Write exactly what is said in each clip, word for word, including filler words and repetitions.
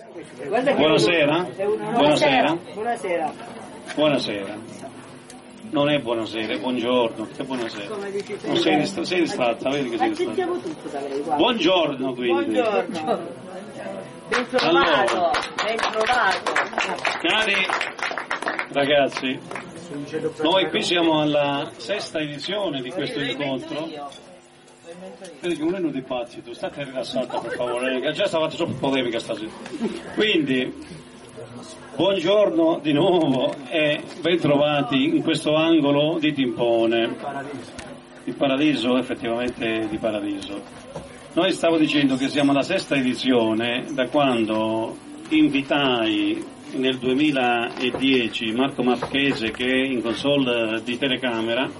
Buonasera. Buonasera. Buonasera. Buonasera. Non è buonasera, è buongiorno. È buonasera. Non sei, dist- sei distratta, vedi che sei distratta. Tutto da lei, guarda. Buongiorno quindi. Buongiorno. Ben trovato, Allora. ben trovato. Cari ragazzi, noi qui siamo alla sesta edizione di questo incontro. Vedi che uno è di pazzi, tu state rilassata per favore, che già stavate troppo polemica stasera. Quindi, buongiorno di nuovo e ben trovati in questo angolo di Timpone. Il paradiso, effettivamente di paradiso. Noi stavo dicendo che siamo alla sesta edizione da quando invitai nel duemiladieci Marco Marchese, che è in console di telecamera,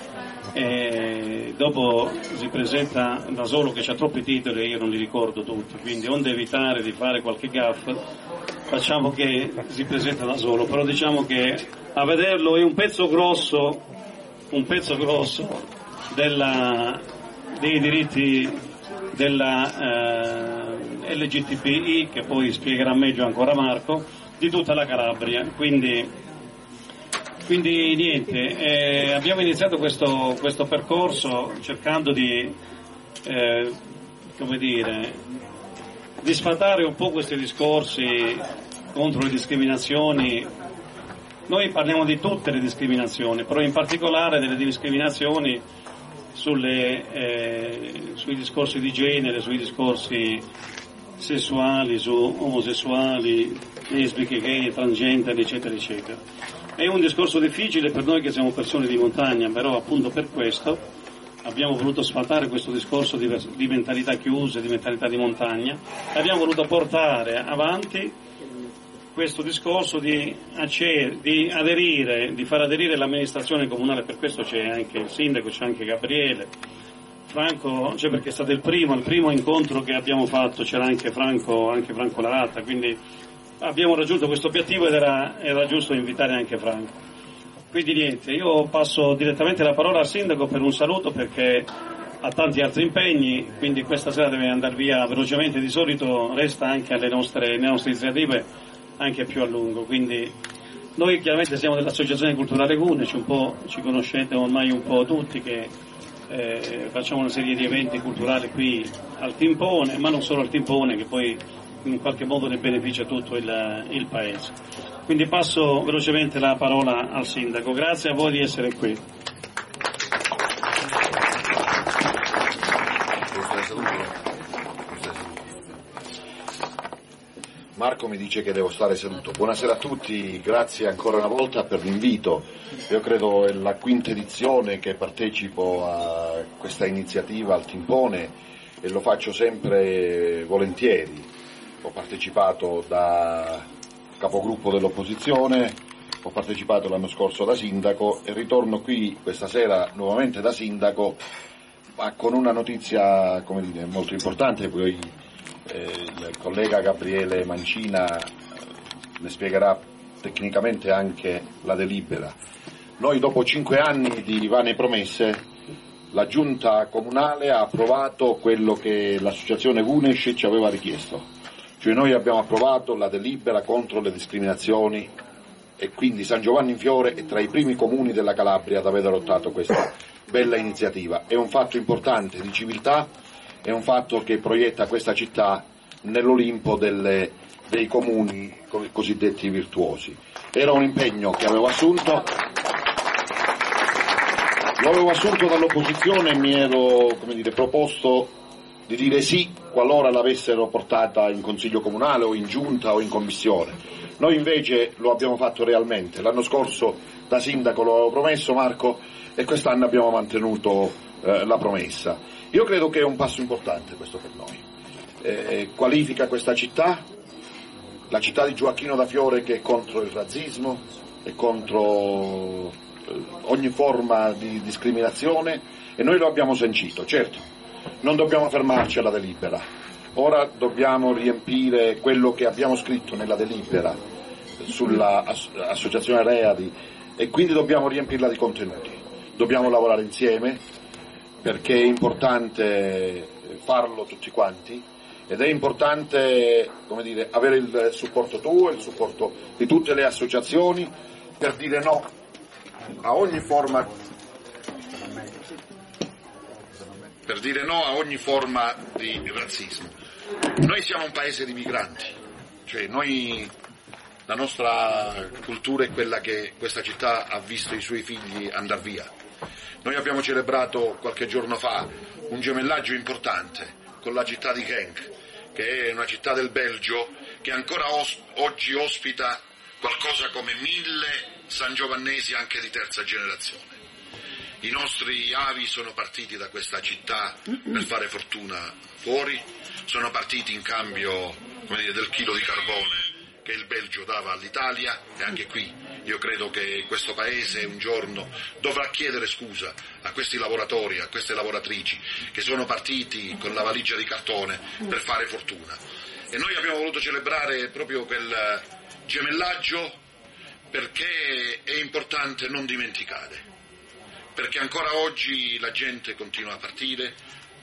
e dopo si presenta da solo che c'ha troppi titoli e io non li ricordo tutti, quindi onde evitare di fare qualche gaff facciamo che si presenta da solo, però diciamo che a vederlo è un pezzo grosso un pezzo grosso della, dei diritti della eh, L G T B I, che poi spiegherà meglio ancora Marco, di tutta la Calabria. Quindi, quindi niente, eh, abbiamo iniziato questo, questo percorso cercando di, eh, come dire, di sfatare un po' questi discorsi contro le discriminazioni. Noi parliamo di tutte le discriminazioni, però in particolare delle discriminazioni sulle, eh, sui discorsi di genere, sui discorsi sessuali, su omosessuali, lesbiche, gay, transgender, eccetera, eccetera. È un discorso difficile per noi che siamo persone di montagna, però appunto per questo abbiamo voluto sfatare questo discorso di, di mentalità chiuse, di mentalità di montagna, e abbiamo voluto portare avanti questo discorso di, di aderire, di far aderire l'amministrazione comunale. Per questo c'è anche il sindaco, c'è anche Gabriele, Franco, cioè perché è stato il primo, il primo incontro che abbiamo fatto, c'era anche Franco, anche Franco Laratta, quindi abbiamo raggiunto questo obiettivo ed era, era giusto invitare anche Franco. Quindi niente, io passo direttamente la parola al sindaco per un saluto perché ha tanti altri impegni, quindi questa sera deve andare via velocemente, di solito resta anche alle nostre, alle nostre iniziative anche più a lungo, quindi noi chiaramente siamo dell'Associazione Culturale Cuneci, un po' ci conoscete ormai un po' tutti che eh, facciamo una serie di eventi culturali qui al Timpone, ma non solo al Timpone, che poi in qualche modo ne beneficia tutto il, il paese. Quindi passo velocemente la parola al sindaco, grazie a voi di essere qui. Marco mi dice che devo stare seduto. Buonasera a tutti, grazie ancora una volta per l'invito. Io credo è la quinta edizione che partecipo a questa iniziativa al Timpone e lo faccio sempre volentieri. Ho partecipato da capogruppo dell'opposizione, ho partecipato l'anno scorso da sindaco e ritorno qui questa sera nuovamente da sindaco, ma con una notizia, come dire, molto importante. Poi Eh, il collega Gabriele Mancina eh, ne spiegherà tecnicamente anche la delibera. Noi dopo cinque anni di vane promesse la giunta comunale ha approvato quello che l'associazione Cuneci ci aveva richiesto, cioè noi abbiamo approvato la delibera contro le discriminazioni e quindi San Giovanni in Fiore è tra i primi comuni della Calabria ad aver adottato questa bella iniziativa. È un fatto importante di civiltà, è un fatto che proietta questa città nell'Olimpo delle, dei comuni cosiddetti virtuosi. Era un impegno che avevo assunto, lo avevo assunto dall'opposizione e mi ero, come dire, proposto di dire sì qualora l'avessero portata in Consiglio Comunale o in Giunta o in Commissione. Noi invece lo abbiamo fatto realmente. L'anno scorso da sindaco lo avevo promesso, Marco, e quest'anno abbiamo mantenuto eh, la promessa. Io credo che è un passo importante questo per noi, eh, qualifica questa città, la città di Gioacchino da Fiore, che è contro il razzismo, è contro eh, ogni forma di discriminazione, e noi lo abbiamo sancito. Certo, non dobbiamo fermarci alla delibera, ora dobbiamo riempire quello che abbiamo scritto nella delibera sull'associazione Readi, e quindi dobbiamo riempirla di contenuti, dobbiamo lavorare insieme, perché è importante farlo tutti quanti, ed è importante, come dire, avere il supporto tuo, il supporto di tutte le associazioni per dire no a ogni forma per dire no a ogni forma di razzismo. Noi siamo un paese di migranti, cioè noi, la nostra cultura è quella che questa città ha visto i suoi figli andare via. Noi abbiamo celebrato qualche giorno fa un gemellaggio importante con la città di Genk, che è una città del Belgio che ancora os- oggi ospita qualcosa come mille sangiovannesi anche di terza generazione. I nostri avi sono partiti da questa città per fare fortuna fuori, sono partiti in cambio, come dire, del chilo di carbone che il Belgio dava all'Italia, e anche qui io credo che questo paese un giorno dovrà chiedere scusa a questi lavoratori, a queste lavoratrici che sono partiti con la valigia di cartone per fare fortuna. E noi abbiamo voluto celebrare proprio quel gemellaggio perché è importante non dimenticare, perché ancora oggi la gente continua a partire,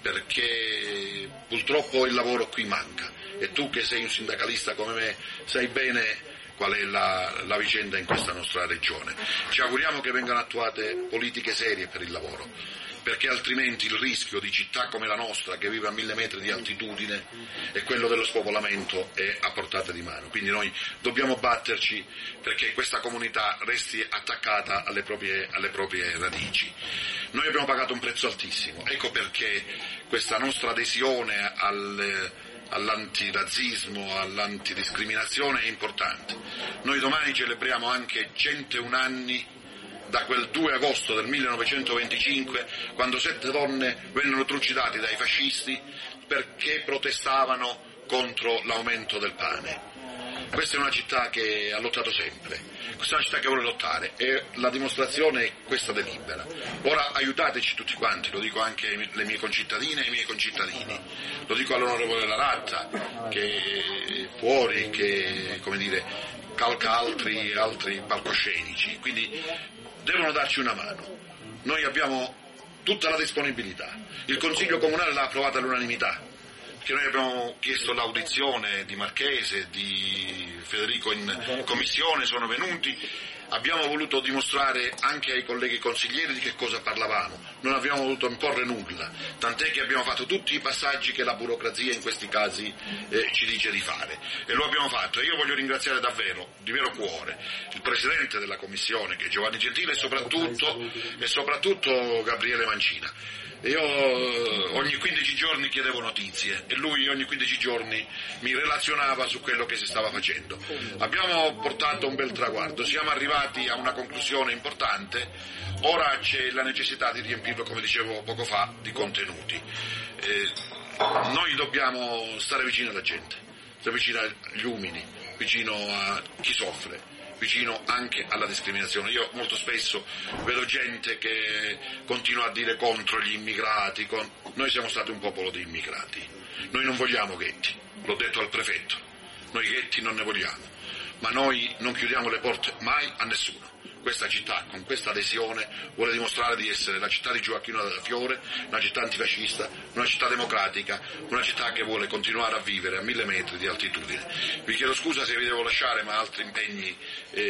perché purtroppo il lavoro qui manca, e tu che sei un sindacalista come me sai bene qual è la, la vicenda in questa nostra regione. Ci auguriamo che vengano attuate politiche serie per il lavoro, perché altrimenti il rischio di città come la nostra, che vive a mille metri di altitudine, e quello dello spopolamento è a portata di mano. Quindi noi dobbiamo batterci perché questa comunità resti attaccata alle proprie, alle proprie radici. Noi abbiamo pagato un prezzo altissimo, ecco perché questa nostra adesione al, all'antirazzismo, all'antidiscriminazione è importante. Noi domani celebriamo anche centouno anni da quel due agosto del millenovecentoventicinque, quando sette donne vennero trucidate dai fascisti perché protestavano contro l'aumento del pane. Questa è una città che ha lottato sempre, questa è una città che vuole lottare, e la dimostrazione è questa delibera. Ora aiutateci tutti quanti, lo dico anche alle mie concittadine e ai miei concittadini, lo dico all'onorevole Laratta che è fuori, che, come dire, calca altri, altri palcoscenici, quindi devono darci una mano. Noi abbiamo tutta la disponibilità, il Consiglio Comunale l'ha approvata all'unanimità, perché noi abbiamo chiesto l'audizione di Marchese, di Federico in commissione, sono venuti, abbiamo voluto dimostrare anche ai colleghi consiglieri di che cosa parlavamo, non abbiamo voluto imporre nulla, tant'è che abbiamo fatto tutti i passaggi che la burocrazia in questi casi eh, ci dice di fare, e lo abbiamo fatto. E io voglio ringraziare davvero, di vero cuore, il Presidente della Commissione, che è Giovanni Gentile, e soprattutto, e soprattutto Gabriele Mancina. Io ogni quindici giorni chiedevo notizie e lui ogni quindici giorni mi relazionava su quello che si stava facendo. Abbiamo portato un bel traguardo, siamo arrivati a una conclusione importante, ora c'è la necessità di riempirlo, come dicevo poco fa, di contenuti. Eh, noi dobbiamo stare vicino alla gente, stare vicino agli umili, vicino a chi soffre, vicino anche alla discriminazione. Io molto spesso vedo gente che continua a dire contro gli immigrati, con... noi siamo stati un popolo di immigrati, noi non vogliamo ghetti, l'ho detto al prefetto, noi ghetti non ne vogliamo, ma noi non chiudiamo le porte mai a nessuno. Questa città, con questa adesione, vuole dimostrare di essere la città di Gioacchino da Fiore, una città antifascista, una città democratica, una città che vuole continuare a vivere a mille metri di altitudine. Vi chiedo scusa se vi devo lasciare, ma altri impegni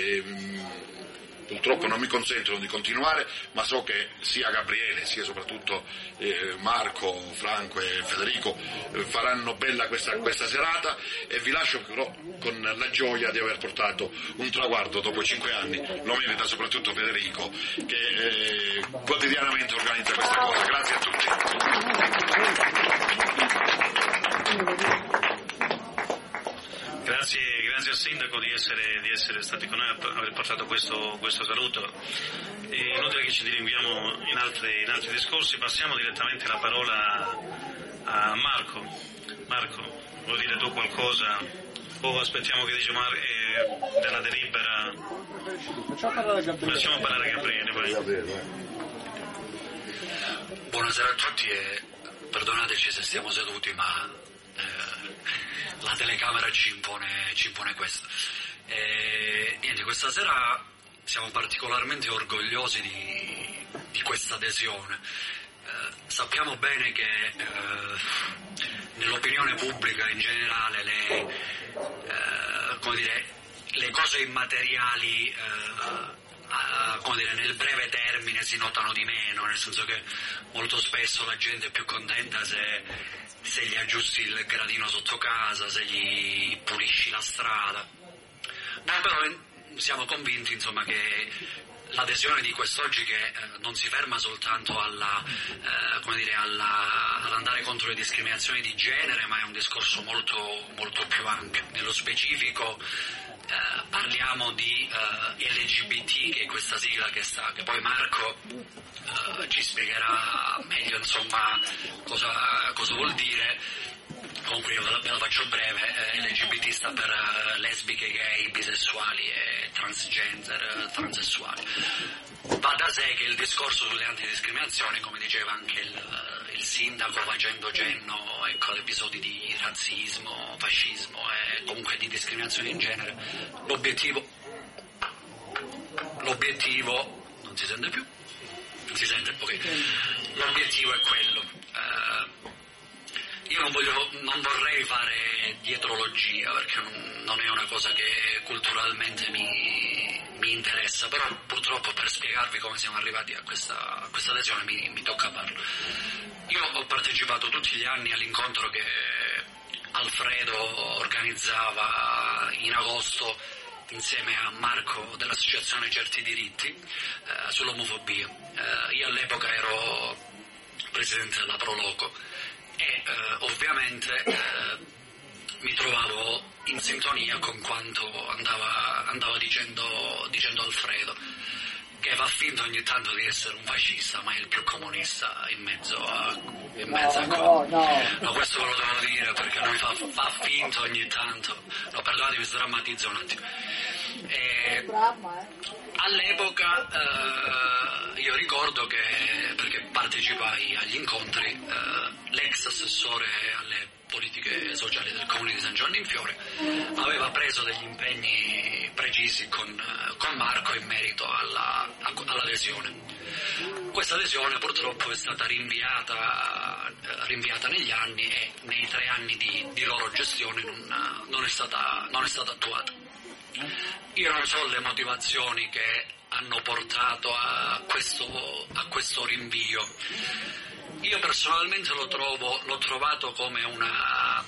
ehm, purtroppo non mi consentono di continuare, ma so che sia Gabriele, sia soprattutto eh, Marco, Franco e Federico eh, faranno bella questa, questa serata, e vi lascio però con la gioia di aver portato un traguardo dopo cinque anni, lo merita soprattutto Federico, che eh, quotidianamente organizza questa cosa. Grazie a tutti. Grazie, grazie al Sindaco di essere, di essere stati con noi, aver portato questo, questo saluto. È inutile che ci dirinviamo in altri, in altri discorsi, passiamo direttamente la parola a Marco. Marco, vuoi dire tu qualcosa? O aspettiamo che dice Mar- eh, della delibera? Facciamo parlare a Gabriele. Facciamo parlare a Gabriele, vai. Buonasera a tutti e perdonateci se stiamo seduti, ma eh, la telecamera ci impone, ci impone questo. E, niente, questa sera siamo particolarmente orgogliosi di, di questa adesione. Eh, sappiamo bene che eh, nell'opinione pubblica in generale le, eh, come dire, le cose immateriali eh, a, come dire, nel breve termine si notano di meno, nel senso che molto spesso la gente è più contenta se, se gli aggiusti il gradino sotto casa, se gli pulisci la strada. Noi però siamo convinti, insomma, che l'adesione di quest'oggi, che eh, non si ferma soltanto alla, eh, come dire, alla, ad andare contro le discriminazioni di genere, ma è un discorso molto, molto più ampio. Nello specifico eh, parliamo di eh, L G B T, che è questa sigla che sta, che poi Marco eh, ci spiegherà meglio, insomma, cosa, cosa vuol dire. Comunque io ve la, ve la faccio breve, eh, L G B T sta per uh, lesbiche, gay, bisessuali e transgender, uh, transessuali. Va da sé che il discorso sulle antidiscriminazioni, come diceva anche il, uh, il sindaco facendo cenno, ecco, ad episodi di razzismo, fascismo e comunque di discriminazione in genere, l'obiettivo, l'obiettivo, non si sente più? Non si sente? Ok. L'obiettivo è quello. Uh, Io non, voglio, non vorrei fare dietrologia, perché non, non è una cosa che culturalmente mi, mi interessa, però purtroppo per spiegarvi come siamo arrivati a questa, a questa lesione mi, mi tocca farlo. Io ho partecipato tutti gli anni all'incontro che Alfredo organizzava in agosto insieme a Marco dell'associazione Certi Diritti eh, sull'omofobia. Eh, io all'epoca ero presidente della Proloco e eh, ovviamente eh, mi trovavo in sintonia con quanto andava, andava dicendo, dicendo Alfredo, che fa finta ogni tanto di essere un fascista, ma è il più comunista in mezzo a, in mezzo no, a no, no. no, questo ve lo devo dire perché lui fa, fa finta ogni tanto. No, perdonatemi, sdrammatizzo un attimo. E all'epoca eh, io ricordo che, perché partecipai agli incontri, eh, l'ex assessore alle politiche sociali del comune di San Giovanni in Fiore aveva preso degli impegni precisi con, con Marco in merito alla, all'adesione. Questa adesione purtroppo è stata rinviata, rinviata negli anni e nei tre anni di, di loro gestione non, non, è stata, non è stata attuata. Io non so le motivazioni che hanno portato a questo, a questo rinvio. Io personalmente lo trovo, l'ho trovato come una,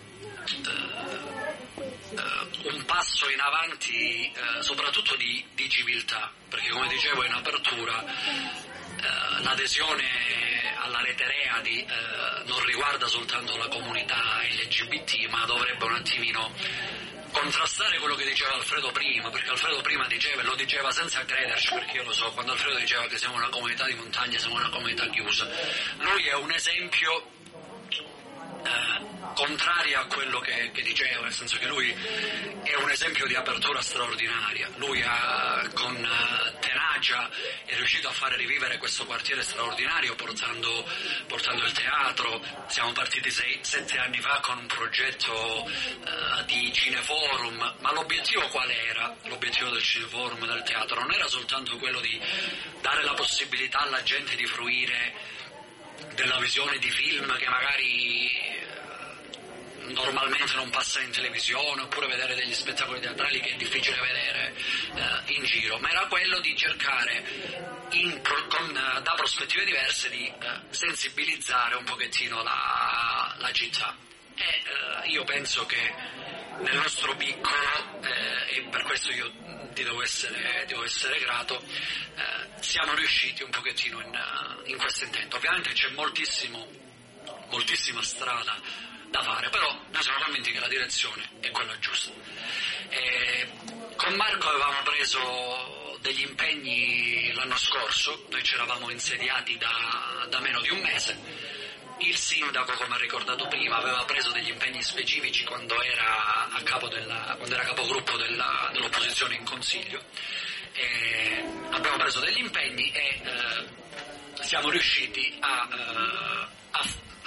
uh, uh, un passo in avanti uh, soprattutto di, di civiltà, perché come dicevo in apertura uh, l'adesione alla Leterea di, uh, non riguarda soltanto la comunità L G B T, ma dovrebbe un attimino contrastare quello che diceva Alfredo prima, perché Alfredo prima diceva, e lo diceva senza crederci, perché io lo so, quando Alfredo diceva che siamo una comunità di montagna, siamo una comunità chiusa, lui è un esempio eh, contrario a quello che, che diceva, nel senso che lui è un esempio di apertura straordinaria. Lui ha, con uh, tenacia è riuscito a fare rivivere questo quartiere straordinario portando, portando il teatro. Siamo partiti sei, sette anni fa con un progetto uh, di cineforum, ma l'obiettivo qual era? L'obiettivo del cineforum, del teatro, non era soltanto quello di dare la possibilità alla gente di fruire della visione di film che magari normalmente non passa in televisione, oppure vedere degli spettacoli teatrali che è difficile vedere eh, in giro, ma era quello di cercare in, con, da prospettive diverse di eh, sensibilizzare un pochettino la, la città. E eh, io penso che nel nostro piccolo, eh, e per questo io ti devo essere, devo essere grato, eh, siamo riusciti un pochettino in, in questo intento. Ovviamente c'è moltissimo, moltissima strada da fare, però noi siamo convinti che la direzione è quella giusta. E con Marco avevamo preso degli impegni l'anno scorso, noi ci eravamo insediati da, da meno di un mese. Il sindaco, come ha ricordato prima, aveva preso degli impegni specifici quando era a capo della, quando era capogruppo della, dell'opposizione in consiglio. E abbiamo preso degli impegni e eh, siamo riusciti a, eh, a ad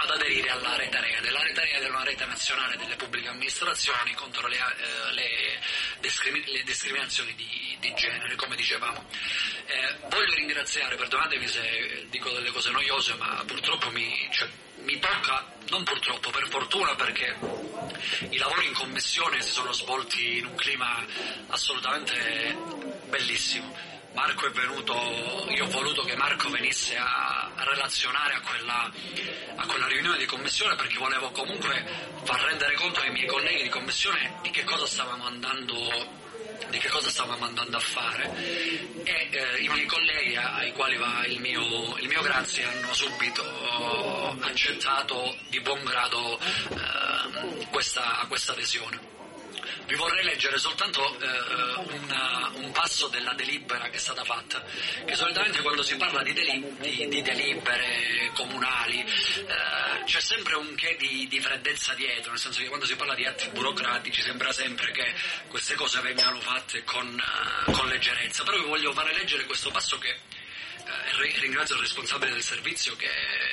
ad aderire alla rete Reade. La rete Reade è una rete nazionale delle pubbliche amministrazioni contro le, eh, le, discrimin- le discriminazioni di, di genere, come dicevamo. Eh, voglio ringraziare, perdonatemi se dico delle cose noiose, ma purtroppo mi, cioè, mi tocca, non purtroppo, per fortuna, perché i lavori in commissione si sono svolti in un clima assolutamente bellissimo. Marco è venuto, io ho voluto che Marco venisse a, a relazionare a quella, a quella riunione di commissione, perché volevo comunque far rendere conto ai miei colleghi di commissione di che cosa stavamo andando di che cosa stavamo andando a fare, e eh, i miei colleghi ai quali va il mio, il mio grazie hanno subito accettato di buon grado eh, questa, questa adesione. Vi vorrei leggere soltanto eh, un, un passo della delibera che è stata fatta, che solitamente quando si parla di, deli- di, di delibere comunali eh, c'è sempre un che di, di freddezza dietro, nel senso che quando si parla di atti burocratici sembra sempre che queste cose vengano fatte con, uh, con leggerezza, però vi voglio fare leggere questo passo che eh, ringrazio il responsabile del servizio che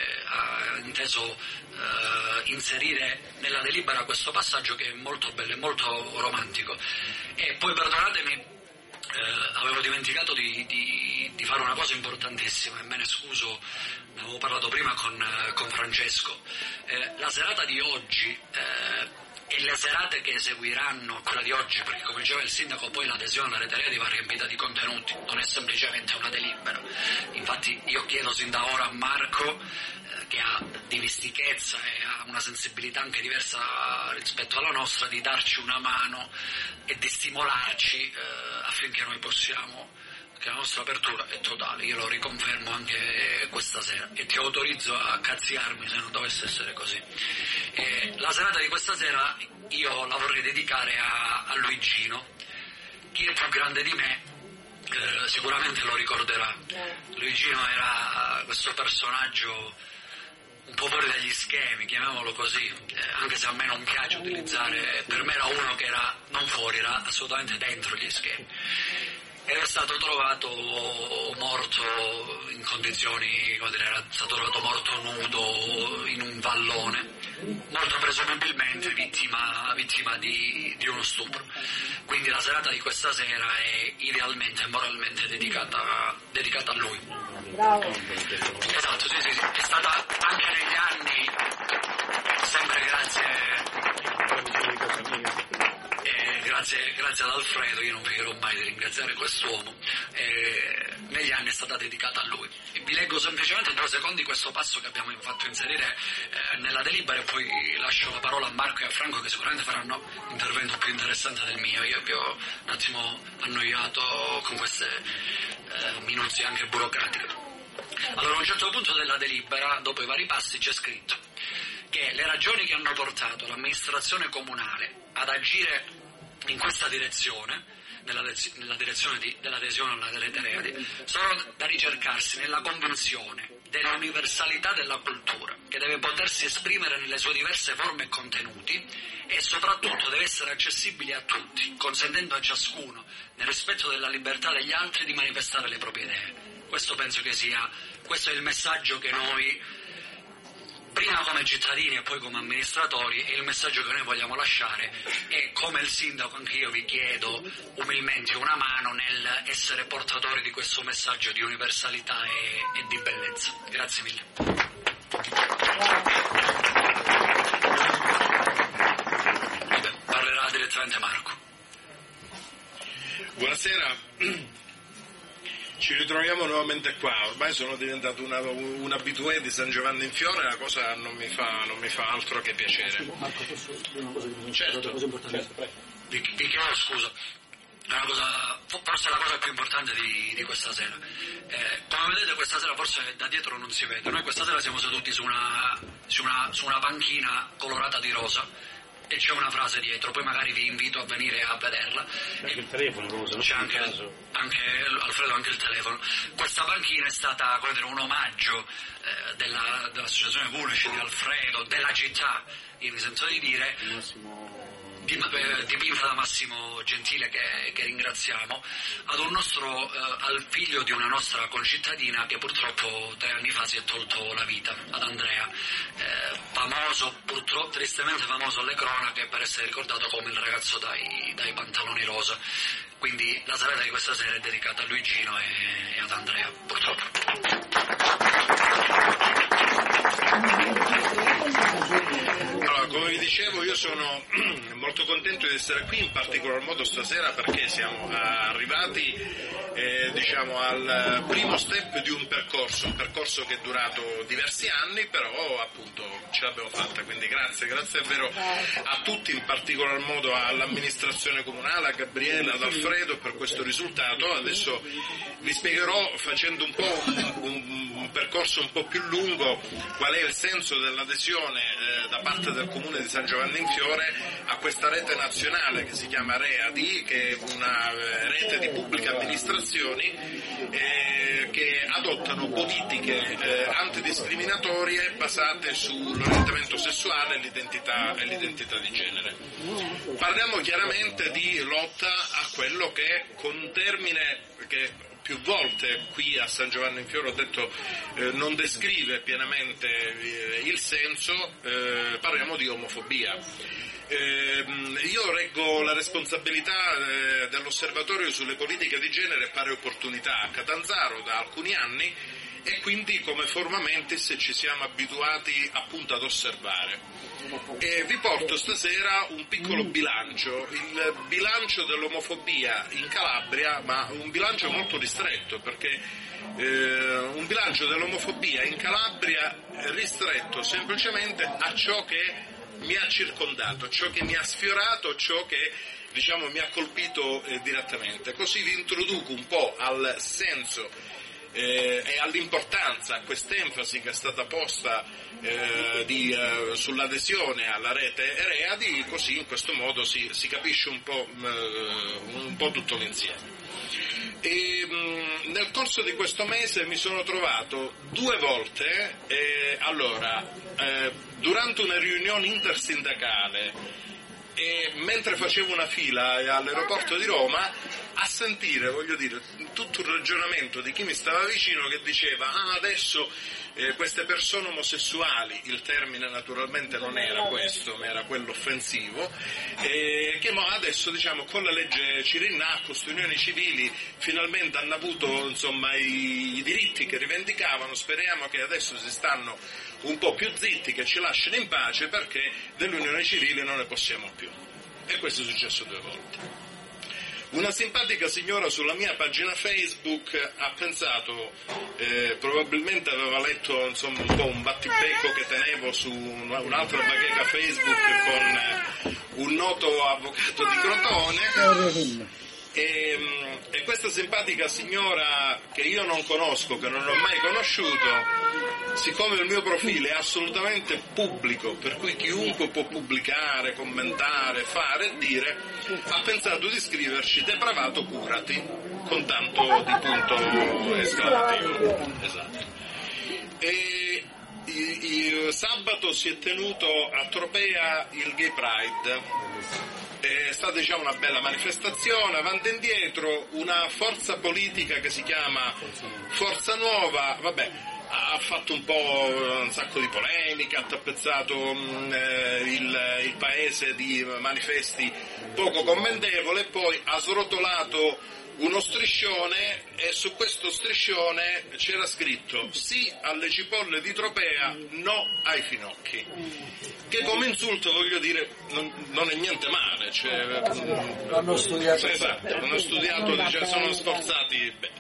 ha inteso eh, inserire nella delibera questo passaggio, che è molto bello e molto romantico. E poi perdonatemi, eh, avevo dimenticato di, di, di fare una cosa importantissima e me ne scuso, ne avevo parlato prima con, con Francesco. Eh, la serata di oggi eh, e le serate che seguiranno quella di oggi, perché come diceva il sindaco poi l'adesione alla rete Reade va riempita di contenuti, non è semplicemente una delibera. Infatti io chiedo sin da ora a Marco, eh, che ha dimistichezza e ha una sensibilità anche diversa rispetto alla nostra, di darci una mano e di stimolarci eh, affinché noi possiamo, che la nostra apertura è totale. Io lo riconfermo anche questa sera e ti autorizzo a cazziarmi se non dovesse essere così. E la serata di questa sera io la vorrei dedicare a, a Luigino. Chi è più grande di me eh, sicuramente lo ricorderà. Luigino era questo personaggio un po' fuori dagli schemi, chiamiamolo così, eh, anche se a me non piace utilizzare, per me era uno che era non fuori, era assolutamente dentro gli schemi. Ed è stato trovato morto in condizioni, come dire, era stato trovato morto nudo in un vallone, molto presumibilmente vittima, vittima di, di uno stupro. Quindi la serata di questa sera è idealmente e moralmente dedicata, dedicata a lui. Bravo. Esatto, sì, sì, sì, è stata anche negli anni, sempre grazie... Grazie, grazie ad Alfredo, io non finirò mai di ringraziare quest'uomo, eh, negli anni è stata dedicata a lui. E vi leggo semplicemente in due secondi questo passo che abbiamo fatto inserire eh, nella delibera, e poi lascio la parola a Marco e a Franco, che sicuramente faranno un intervento più interessante del mio. Io vi ho un attimo annoiato con queste eh, minuzie anche burocratiche. Allora, a un certo punto della delibera, dopo i vari passi, c'è scritto che le ragioni che hanno portato l'amministrazione comunale ad agire in questa direzione, nella, nella direzione di, dell'adesione alla rete Reade, sono da ricercarsi nella convinzione dell'universalità della cultura, che deve potersi esprimere nelle sue diverse forme e contenuti, e soprattutto deve essere accessibile a tutti, consentendo a ciascuno, nel rispetto della libertà degli altri, di manifestare le proprie idee. Questo penso che sia, questo è il messaggio che noi, prima come cittadini e poi come amministratori, è il messaggio che noi vogliamo lasciare, e come il sindaco anche io vi chiedo umilmente una mano nel essere portatori di questo messaggio di universalità e, e di bellezza. Grazie mille. Vabbè, parlerà direttamente Marco. Buonasera. Ci ritroviamo nuovamente qua, ormai sono diventato una, un abitué di San Giovanni in Fiore, la cosa non mi fa, non mi fa altro che piacere. Marco, posso dire una cosa che certo, cosa importante? Certo, vi, vi chiedo scusa, è una cosa, forse è la cosa più importante di, di questa sera. Eh, come vedete questa sera forse da dietro non si vede, noi questa sera siamo seduti su una, su una, su una panchina colorata di rosa, e c'è una frase dietro, poi magari vi invito a venire a vederla. C'è anche il telefono, rosa, c'è anche, anche Alfredo, anche il telefono. Questa panchina è stata, come dire, un omaggio eh, della, dell'associazione Pulici, di Alfredo, della città, io mi sento di dire, dipinta da Massimo Gentile, che, che ringraziamo, ad un nostro, eh, al figlio di una nostra concittadina che purtroppo tre anni fa si è tolto la vita, ad Andrea, eh, famoso, purtroppo tristemente famoso alle cronache per essere ricordato come il ragazzo dai, dai pantaloni rosa. Quindi la serata di questa sera è dedicata a Luigino e, e ad Andrea, purtroppo. Allora, come vi dicevo, io sono molto contento di essere qui, in particolar modo stasera perché siamo arrivati eh, diciamo, al primo step di un percorso, un percorso che è durato diversi anni, però appunto ce l'abbiamo fatta, quindi grazie, grazie davvero a tutti, in particolar modo all'amministrazione comunale, a Gabriele, ad Alfredo per questo risultato. Adesso vi spiegherò, facendo un po' un, un, un percorso un po' più lungo, qual è il senso dell'adesione eh, da parte del Comune di San Giovanni in Fiore a questa rete nazionale che si chiama READI, che è una eh, rete di pubbliche amministrazioni eh, che adottano politiche eh, antidiscriminatorie basate sull'orientamento sessuale e l'identità, e l'identità di genere. Parliamo chiaramente di lotta a quello che, con un termine che più volte qui a San Giovanni in Fiore ho detto eh, non descrive pienamente eh, il senso, eh, parliamo di omofobia. Eh, io reggo la responsabilità eh, dell'Osservatorio sulle politiche di genere e pari opportunità a Catanzaro da alcuni anni, e quindi come Forma Mentis ci siamo abituati appunto ad osservare. E vi porto stasera un piccolo bilancio, il bilancio dell'omofobia in Calabria, ma un bilancio molto ristretto, perché eh, un bilancio dell'omofobia in Calabria è ristretto semplicemente a ciò che mi ha circondato, ciò che mi ha sfiorato, ciò che diciamo mi ha colpito eh, direttamente. Così vi introduco un po' al senso eh, e all'importanza, a quest'enfasi che è stata posta eh, di, eh, sull'adesione alla rete READI, così in questo modo si, si capisce un po', eh, un po' tutto l'insieme. E, mh, nel corso di questo mese mi sono trovato due volte, eh, allora, eh, durante una riunione intersindacale e mentre facevo una fila all'aeroporto di Roma, a sentire, voglio dire, tutto il ragionamento di chi mi stava vicino che diceva ah, adesso eh, queste persone omosessuali, il termine naturalmente non era questo, ma era quello offensivo, eh, che ma adesso diciamo con la legge Cirinnà, con le unioni civili, finalmente hanno avuto insomma i, i diritti che rivendicavano, speriamo che adesso si stanno un po' più zitti, che ci lasciano in pace, perché dell'unione civile non ne possiamo più. E questo è successo due volte. Una simpatica signora sulla mia pagina Facebook ha pensato, eh, probabilmente aveva letto insomma un po' un battibecco che tenevo su un'altra bacheca Facebook con eh, un noto avvocato di Crotone, e, e questa simpatica signora che io non conosco, che non ho mai conosciuto, siccome il mio profilo è assolutamente pubblico, per cui chiunque può pubblicare, commentare, fare e dire, ha pensato di scriverci depravato curati, con tanto di punto esclamativo. Esatto. E il sabato si è tenuto a Tropea il Gay Pride. È stata diciamo una bella manifestazione, avanti e indietro, una forza politica che si chiama Forza Nuova, vabbè, ha fatto un po' un sacco di polemica, ha tappezzato eh, il, il paese di manifesti poco commendevole, poi ha srotolato uno striscione e su questo striscione c'era scritto sì alle cipolle di Tropea, no ai finocchi, che come insulto voglio dire non, non è niente male, cioè, hanno studiato, esatto, hanno studiato, cioè, sono sforzati bene.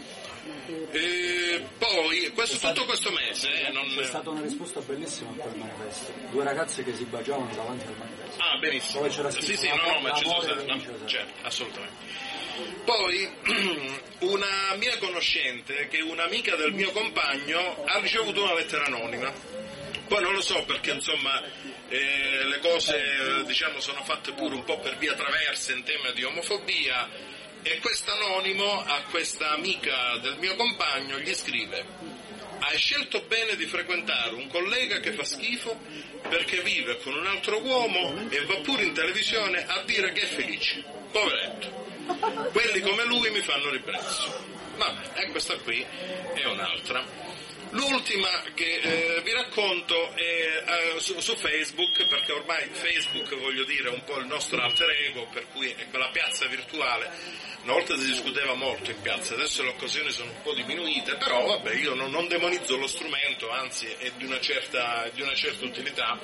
E poi questo, tutto questo mese eh, non... c'è stata una risposta bellissima a quel manifesto, due ragazze che si baciavano davanti al manifesto. Ah, benissimo. Dove c'era sì sì no no ma ci sono state, no, certo, assolutamente. Poi una mia conoscente, che è un'amica del mio compagno, ha ricevuto una lettera anonima. Poi non lo so perché insomma eh, le cose diciamo sono fatte pure un po' per via traverse in tema di omofobia, e quest'anonimo a questa amica del mio compagno gli scrive: hai scelto bene di frequentare un collega che fa schifo perché vive con un altro uomo e va pure in televisione a dire che è felice. Poveretto. Quelli come lui mi fanno ribrezzo. Vabbè, e questa qui è un'altra. L'ultima che eh, vi racconto è eh, su, su Facebook, perché ormai Facebook, voglio dire, è un po' il nostro alter ego, per cui è quella piazza virtuale. Una volta si discuteva molto in piazza, adesso le occasioni sono un po' diminuite, però vabbè, io non, non demonizzo lo strumento, anzi è di una certa, di una certa utilità.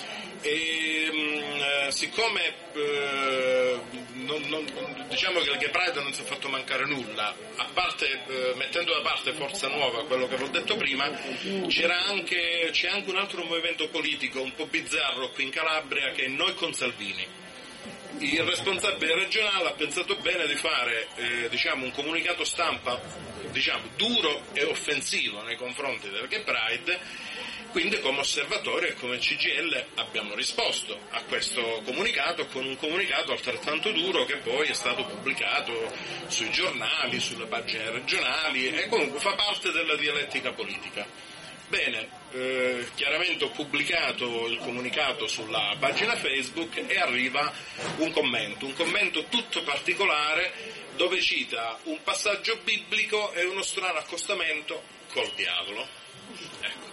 E mh, siccome eh, non, non, diciamo che il Gay Pride non si è fatto mancare nulla, a parte eh, mettendo da parte Forza Nuova, quello che vi ho detto prima, c'era anche, c'è anche un altro movimento politico un po' bizzarro qui in Calabria, che è Noi con Salvini. Il responsabile regionale ha pensato bene di fare eh, diciamo un comunicato stampa diciamo duro e offensivo nei confronti del Gay Pride. Quindi come osservatorio e come C G I L abbiamo risposto a questo comunicato con un comunicato altrettanto duro che poi è stato pubblicato sui giornali, sulle pagine regionali e comunque fa parte della dialettica politica. Bene, eh, chiaramente ho pubblicato il comunicato sulla pagina Facebook e arriva un commento, un commento tutto particolare dove cita un passaggio biblico e uno strano accostamento col diavolo. Ecco.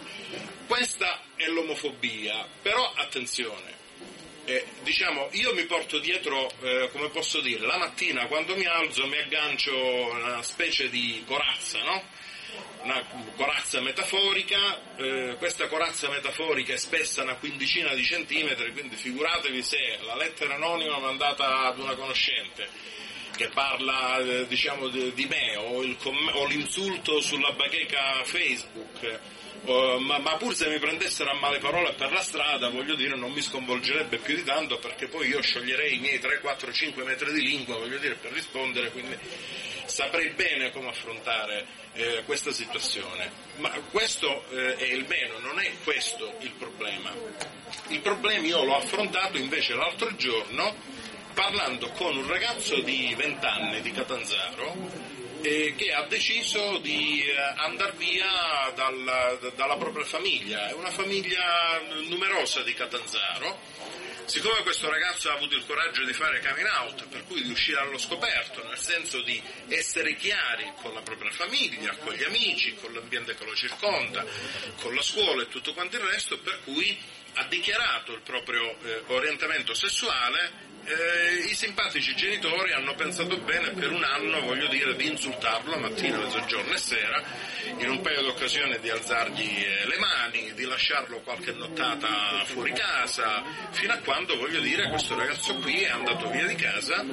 Questa è l'omofobia, però attenzione, eh, diciamo io mi porto dietro, eh, come posso dire, la mattina quando mi alzo mi aggancio una specie di corazza, no? Una corazza metaforica, eh, questa corazza metaforica è spessa una quindicina di centimetri, quindi figuratevi se la lettera anonima mandata ad una conoscente che parla eh, diciamo di, di me o, il com- o l'insulto sulla bacheca Facebook. Uh, ma, ma pur se mi prendessero a male parole per la strada, voglio dire, non mi sconvolgerebbe più di tanto, perché poi io scioglierei i miei tre, quattro, cinque metri di lingua, voglio dire, per rispondere, quindi saprei bene come affrontare eh, questa situazione. Ma questo eh, è il meno, non è questo il problema. Il problema io l'ho affrontato invece l'altro giorno parlando con un ragazzo di venti anni di Catanzaro Eh, che ha deciso di eh, andare via dal, dalla propria famiglia. È una famiglia numerosa di Catanzaro. Siccome questo ragazzo ha avuto il coraggio di fare coming out, per cui di uscire allo scoperto, nel senso di essere chiari con la propria famiglia, con gli amici, con l'ambiente che lo circonda, con la scuola e tutto quanto il resto, per cui ha dichiarato il proprio eh, orientamento sessuale. Eh, i simpatici genitori hanno pensato bene per un anno, voglio dire, di insultarlo mattina, mezzogiorno e sera, in un paio di occasioni di alzargli eh, le mani, di lasciarlo qualche nottata fuori casa, fino a quando, voglio dire, questo ragazzo qui è andato via di casa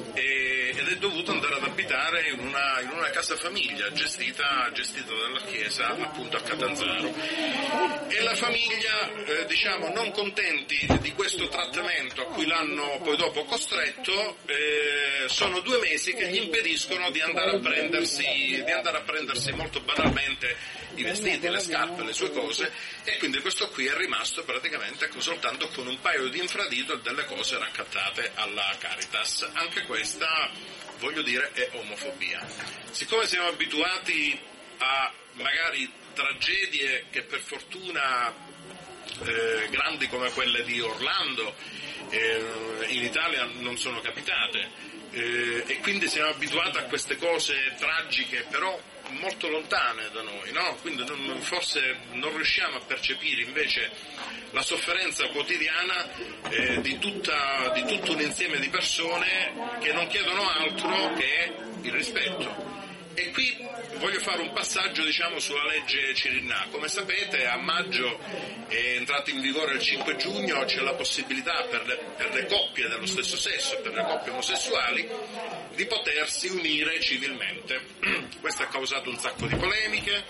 e, ed è dovuto andare ad abitare in una, in una casa famiglia gestita, gestita dalla chiesa appunto a Catanzaro. E la famiglia, eh, diciamo, non contenti di questo trattamento a cui l'hanno poi dopo costretto, eh, sono due mesi che gli impediscono di andare a prendersi, di andare a prendersi molto banalmente i vestiti, le scarpe, le sue cose, e quindi questo qui è rimasto praticamente soltanto con un paio di infradito e delle cose raccattate alla Caritas. Anche questa, voglio dire, è omofobia. Siccome siamo abituati a magari tragedie che per fortuna eh, grandi come quelle di Orlando eh, in Italia non sono capitate, eh, e quindi siamo abituati a queste cose tragiche però molto lontane da noi, no? Quindi non, forse non riusciamo a percepire invece la sofferenza quotidiana eh, di, tutta, di tutto un insieme di persone che non chiedono altro che il rispetto. E qui voglio fare un passaggio, diciamo, sulla legge Cirinnà. Come sapete, a maggio è entrato in vigore il cinque giugno, c'è la possibilità per le, per le coppie dello stesso sesso, per le coppie omosessuali, di potersi unire civilmente. Questo ha causato un sacco di polemiche,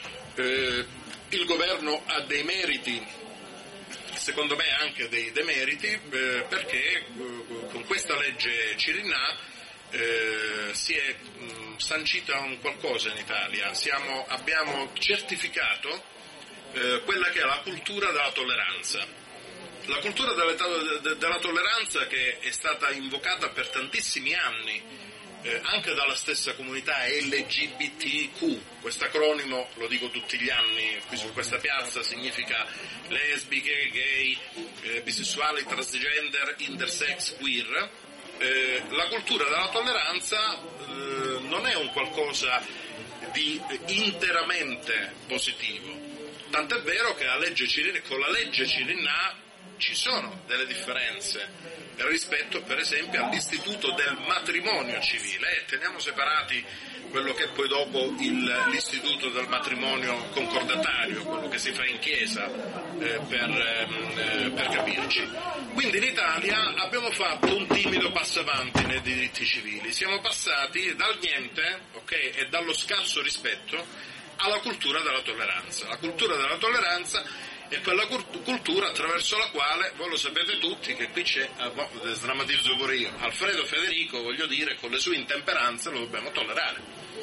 eh, il governo ha dei meriti, secondo me anche dei demeriti, eh, perché eh, con questa legge Cirinnà Eh, si è mh, sancita un qualcosa in Italia. Siamo, abbiamo certificato eh, quella che è la cultura della tolleranza. La cultura della, de, della tolleranza che è stata invocata per tantissimi anni eh, anche dalla stessa comunità L G B T Q. Questo acronimo, lo dico tutti gli anni qui su questa piazza, significa lesbiche, gay, eh, bisessuali, transgender, intersex, queer. Eh, la cultura della tolleranza eh, non è un qualcosa di interamente positivo, tant'è vero che la legge Cirinna, con la legge Cirinna ci sono delle differenze rispetto per esempio all'istituto del matrimonio civile, e teniamo separati quello che è poi dopo il, l'istituto del matrimonio concordatario, quello che si fa in chiesa, eh, per, eh, per capirci. Quindi in Italia abbiamo fatto un timido passo avanti nei diritti civili, siamo passati dal niente, okay, e dallo scarso rispetto alla cultura della tolleranza. La cultura della tolleranza è quella cultura attraverso la quale, voi lo sapete tutti, che qui c'è, eh, sdrammatizzo pure io, Alfredo Federico, voglio dire, con le sue intemperanze lo dobbiamo tollerare.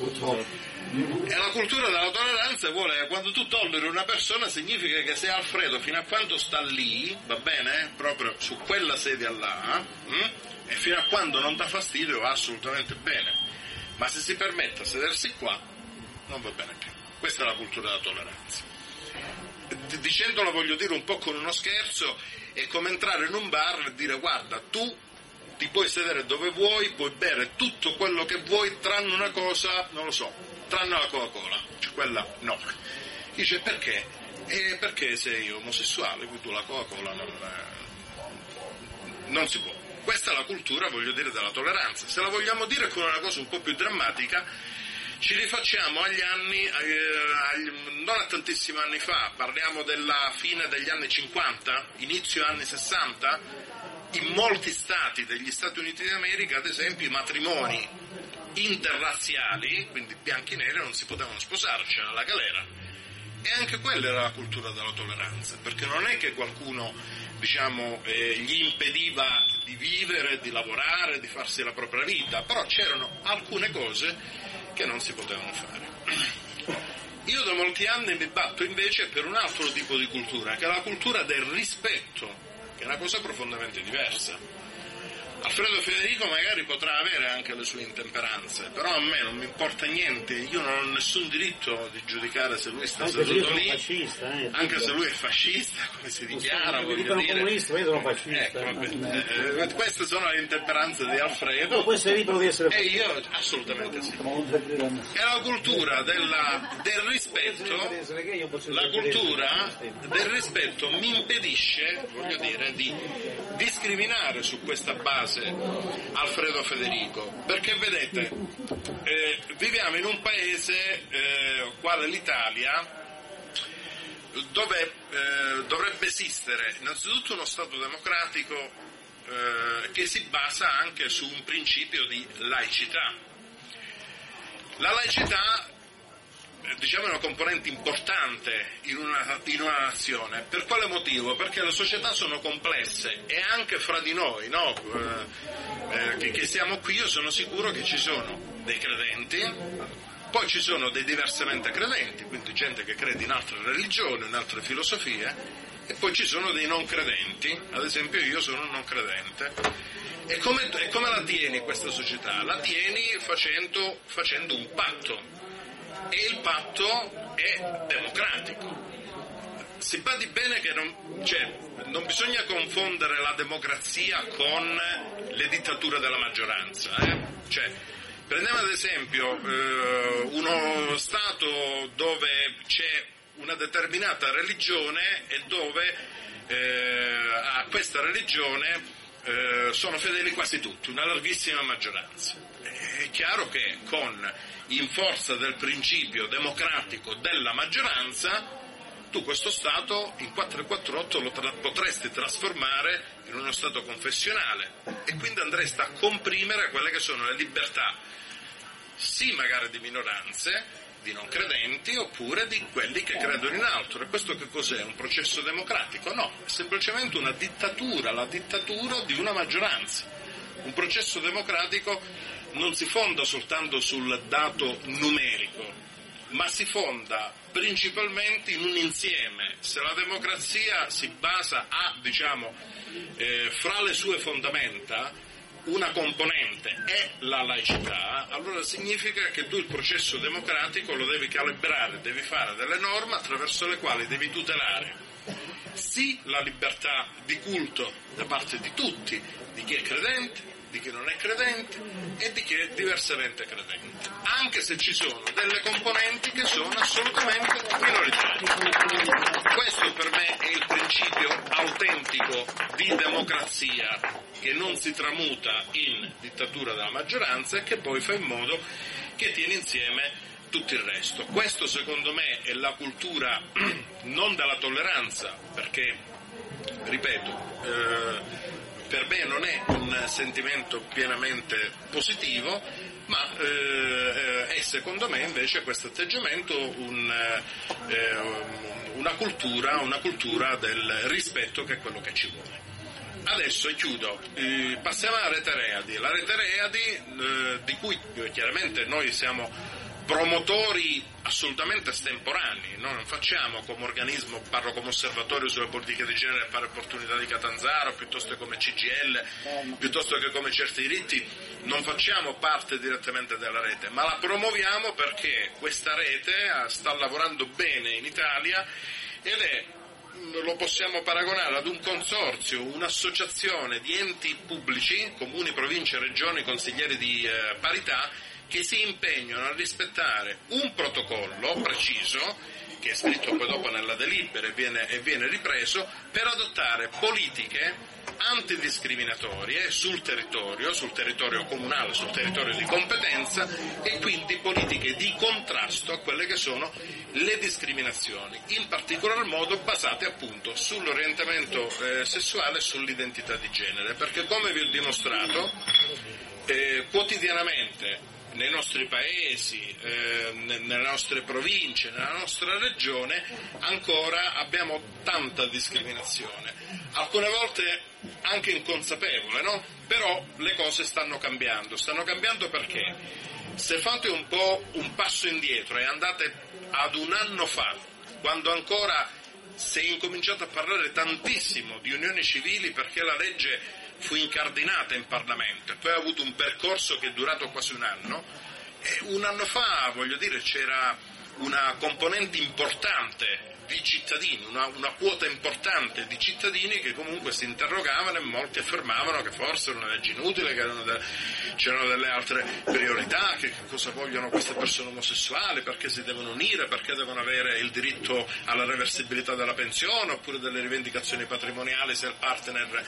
E la cultura della tolleranza vuole che quando tu tolleri una persona significa che se Alfredo fino a quando sta lì, va bene, proprio su quella sedia là, hm? e fino a quando non dà fastidio va assolutamente bene, ma se si permette a sedersi qua non va bene più. Questa è la cultura della tolleranza. Dicendola voglio dire un po' con uno scherzo, è come entrare in un bar e dire guarda, tu ti puoi sedere dove vuoi, puoi bere tutto quello che vuoi tranne una cosa, non lo so, tranne la Coca-Cola, cioè quella no. Dice perché? Eh, perché sei omosessuale, quindi la Coca-Cola non, non si può. Questa è la cultura, voglio dire, della tolleranza. Se la vogliamo dire con una cosa un po' più drammatica, ci rifacciamo agli anni, eh, agli, non a tantissimi anni fa, parliamo della fine degli anni cinquanta, inizio anni sessanta, in molti stati degli Stati Uniti d'America, ad esempio, i matrimoni interrazziali, quindi bianchi e neri, non si potevano sposare, c'era la galera. E anche quella era la cultura della tolleranza, perché non è che qualcuno, diciamo, eh, gli impediva di vivere, di lavorare, di farsi la propria vita, però c'erano alcune cose che non si potevano fare. Io da molti anni mi batto invece per un altro tipo di cultura, che è la cultura del rispetto, che è una cosa profondamente diversa. Alfredo Federico magari potrà avere anche le sue intemperanze, però a me non mi importa niente, io non ho nessun diritto di giudicare se lui sta anche seduto lì, fascista, eh, anche se lui è fascista, come si dichiara, so, voglio dire. comunista, io sono fascista. Ecco, eh, eh, queste sono le intemperanze di Alfredo. No, può essere libero di essere e io assolutamente sì. È la cultura della, del rispetto, la cultura del rispetto mi impedisce, voglio dire, di discriminare su questa base Alfredo Federico, perché vedete, eh, viviamo in un paese eh, quale l'Italia, dove eh, dovrebbe esistere innanzitutto uno Stato democratico eh, che si basa anche su un principio di laicità. La laicità, diciamo, è una componente importante in una, in una nazione. Per quale motivo? Perché le società sono complesse e anche fra di noi, no? eh, eh, che, che siamo qui, io sono sicuro che ci sono dei credenti, poi ci sono dei diversamente credenti, quindi gente che crede in altre religioni, in altre filosofie, e poi ci sono dei non credenti, ad esempio io sono un non credente. E come, e come la tieni questa società? La tieni facendo, facendo un patto. E il patto è democratico. Si badi bene che non, cioè, non bisogna confondere la democrazia con le dittature della maggioranza. Eh? Cioè, prendiamo ad esempio eh, uno Stato dove c'è una determinata religione e dove eh, a questa religione eh, sono fedeli quasi tutti, una larghissima maggioranza. È chiaro che con in forza del principio democratico della maggioranza, tu questo Stato in quattrocentoquarantotto lo tra- potresti trasformare in uno Stato confessionale e quindi andresti a comprimere quelle che sono le libertà, sì magari di minoranze, di non credenti, oppure di quelli che credono in altro. E questo che cos'è? Un processo democratico? No, è semplicemente una dittatura, la dittatura di una maggioranza. Un processo democratico non si fonda soltanto sul dato numerico, ma si fonda principalmente in un insieme. Se la democrazia si basa a, diciamo, eh, fra le sue fondamenta, una componente è la laicità, allora significa che tu il processo democratico lo devi calibrare, devi fare delle norme attraverso le quali devi tutelare sì la libertà di culto da parte di tutti, di chi è credente, di chi non è credente e di chi è diversamente credente, anche se ci sono delle componenti che sono assolutamente minoritarie. Questo per me è il principio autentico di democrazia, che non si tramuta in dittatura della maggioranza e che poi fa in modo che tiene insieme tutto il resto. Questo secondo me è la cultura non della tolleranza, perché, ripeto, eh, per me non è un sentimento pienamente positivo, ma eh, è secondo me invece questo atteggiamento un, eh, una cultura, una cultura del rispetto, che è quello che ci vuole. Adesso chiudo, eh, passiamo alla Rete Readi. La Rete Readi, eh, di cui chiaramente noi siamo promotori assolutamente estemporanei, no? Non facciamo come organismo, parlo come osservatorio sulle politiche di genere e pari opportunità di Catanzaro, piuttosto che come C G I L, piuttosto che come certi diritti, non facciamo parte direttamente della rete, ma la promuoviamo perché questa rete sta lavorando bene in Italia ed è, lo possiamo paragonare ad un consorzio, un'associazione di enti pubblici, comuni, province, regioni, consiglieri di eh, parità, che si impegnano a rispettare un protocollo preciso, che è scritto poi dopo nella delibera e viene, e viene ripreso, per adottare politiche antidiscriminatorie sul territorio, sul territorio comunale, sul territorio di competenza, e quindi politiche di contrasto a quelle che sono le discriminazioni, in particolar modo basate appunto sull'orientamento eh, sessuale e sull'identità di genere, perché come vi ho dimostrato eh, quotidianamente nei nostri paesi, eh, nelle nostre province, nella nostra regione ancora abbiamo tanta discriminazione, alcune volte anche inconsapevole, no? Però le cose stanno cambiando, stanno cambiando perché se fate un po' un passo indietro e andate ad un anno fa, quando ancora si è incominciato a parlare tantissimo di unioni civili perché la legge fu incardinata in Parlamento e poi ha avuto un percorso che è durato quasi un anno, e un anno fa, voglio dire, c'era una componente importante di cittadini, una, una quota importante di cittadini che comunque si interrogavano, e molti affermavano che forse era una legge inutile, che erano de- c'erano delle altre priorità, che, che cosa vogliono queste persone omosessuali, perché si devono unire, perché devono avere il diritto alla reversibilità della pensione, oppure delle rivendicazioni patrimoniali se il partner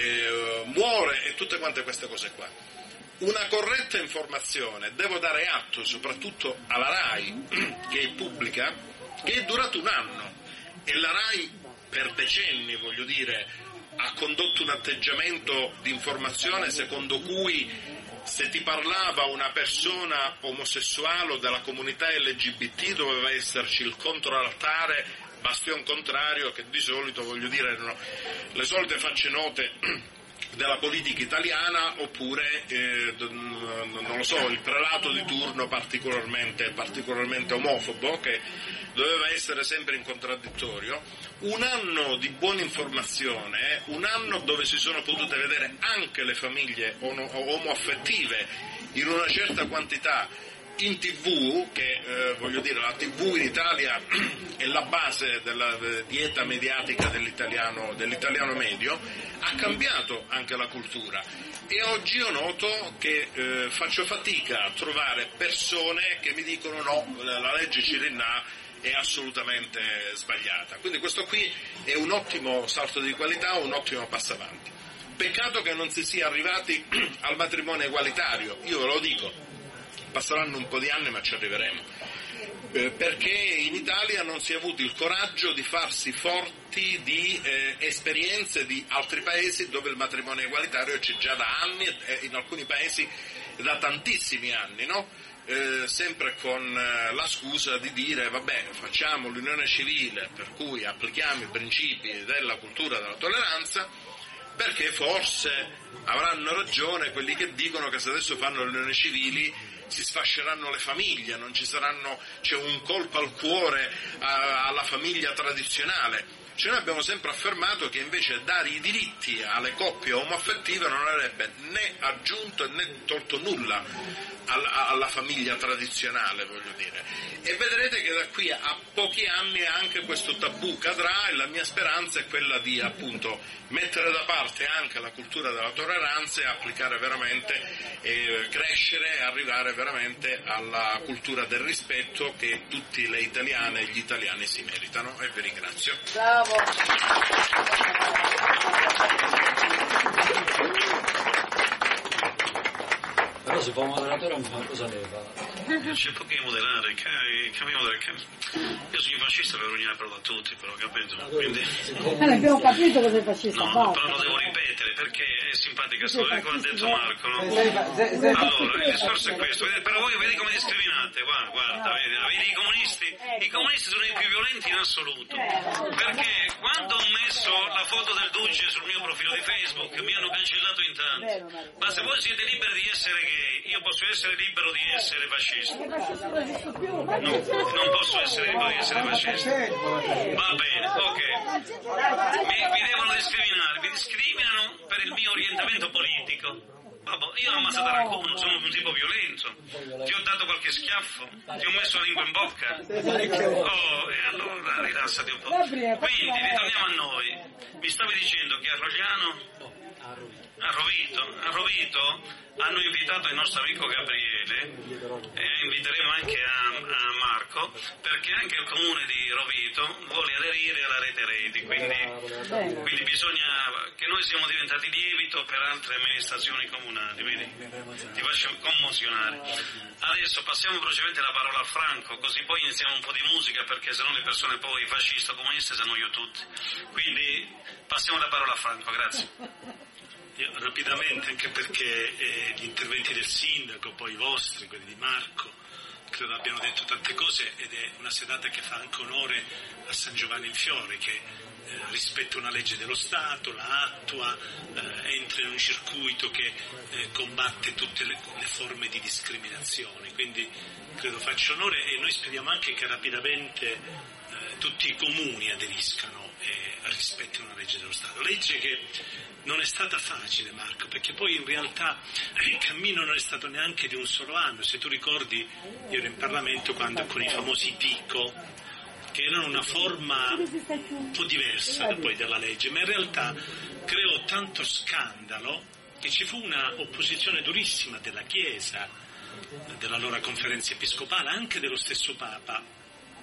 eh, muore, e tutte quante queste cose qua. Una corretta informazione, devo dare atto soprattutto alla RAI, che è pubblica, che è durato un anno, e la RAI per decenni, voglio dire, ha condotto un atteggiamento di informazione secondo cui se ti parlava una persona omosessuale o della comunità L G B T doveva esserci il controaltare, bastion contrario, che di solito, voglio dire, erano le solite facce note della politica italiana, oppure eh, non lo so, il prelato di turno particolarmente, particolarmente omofobo, che doveva essere sempre in contraddittorio. Un anno di buona informazione, un anno dove si sono potute vedere anche le famiglie omoaffettive in una certa quantità in tivù, che eh, voglio dire, la tivù in Italia è la base della dieta mediatica dell'italiano, dell'italiano medio, ha cambiato anche la cultura, e oggi io noto che eh, faccio fatica a trovare persone che mi dicono no, la legge Cirinnà è assolutamente sbagliata. Quindi questo qui è un ottimo salto di qualità, un ottimo passo avanti. Peccato che non si sia arrivati al matrimonio egualitario, io ve lo dico, passeranno un po' di anni ma ci arriveremo, eh, perché in Italia non si è avuto il coraggio di farsi forti di eh, esperienze di altri paesi dove il matrimonio egualitario c'è già da anni, e eh, in alcuni paesi da tantissimi anni, no? Eh, sempre con eh, la scusa di dire vabbè, facciamo l'unione civile per cui applichiamo i principi della cultura della tolleranza, perché forse avranno ragione quelli che dicono che se adesso fanno le unioni civili si sfasceranno le famiglie, non ci saranno, c'è un colpo al cuore a, alla famiglia tradizionale. Cioè noi abbiamo sempre affermato che invece dare i diritti alle coppie omoaffettive non avrebbe né aggiunto né tolto nulla alla, alla famiglia tradizionale, voglio dire. E vedrete che da qui a pochi anni anche questo tabù cadrà, e la mia speranza è quella di appunto mettere da parte anche la cultura della tolleranza e applicare veramente, eh, crescere e arrivare veramente alla cultura del rispetto che tutti le italiane e gli italiani si meritano, e vi ringrazio. Bravo. Però se fa un moderatore non fa cosa leva. C'è poco da moderare, cammino moderare. Io sono fascista per rovinare però da tutti, però capito? Quindi... Eh, abbiamo capito cosa è fascista. No, però lo devo ripetere perché è simpatica sta cosa che ha detto Marco, no? Allora, il discorso è questo, però voi vedi come discriminate, guarda, guarda, vedi, vedi i comunisti? I comunisti sono i più violenti in assoluto, perché quando ho messo la foto del Duce sul mio profilo di Facebook mi hanno cancellato in tanti, ma se voi siete liberi di essere gay, io posso essere libero di essere fascista. No, non posso essere libero di essere fascista. Va bene, ok. Mi, mi devono discriminare, mi discriminano per il mio orientamento politico. Vabbè, io ho ammazzato qualcuno, sono un tipo violento, ti ho dato qualche schiaffo, ti ho messo la lingua in bocca. Oh, e allora rilassati un po'. Quindi ritorniamo a noi. Mi stavi dicendo che a Rogliano, a Rovito, a Rovito hanno invitato il nostro amico Gabriele e inviteremo anche a, a Marco, perché anche il comune di Rovito vuole aderire alla rete reti, quindi, quindi bisogna che noi siamo diventati lievito per altre amministrazioni comunali, vedi? Ti faccio commozionare. Adesso passiamo velocemente la parola a Franco, così poi iniziamo un po' di musica, perché sennò le persone poi fasciste o comuniste sanno io tutti. Quindi passiamo la parola a Franco, grazie. Io, rapidamente, anche perché eh, gli interventi del sindaco, poi i vostri, quelli di Marco, credo abbiano detto tante cose, ed è una serata che fa anche onore a San Giovanni in Fiore, che eh, rispetta una legge dello Stato, la attua, eh, entra in un circuito che eh, combatte tutte le, le forme di discriminazione, quindi credo faccia onore, e noi speriamo anche che rapidamente eh, tutti i comuni aderiscano e rispettino una legge dello Stato, legge che non è stata facile, Marco, perché poi in realtà il cammino non è stato neanche di un solo anno. Se tu ricordi, io ero in Parlamento quando con i famosi Pico, che erano una forma un po' diversa da poi della legge, ma in realtà creò tanto scandalo che ci fu una opposizione durissima della Chiesa, dell'allora conferenza episcopale, anche dello stesso Papa,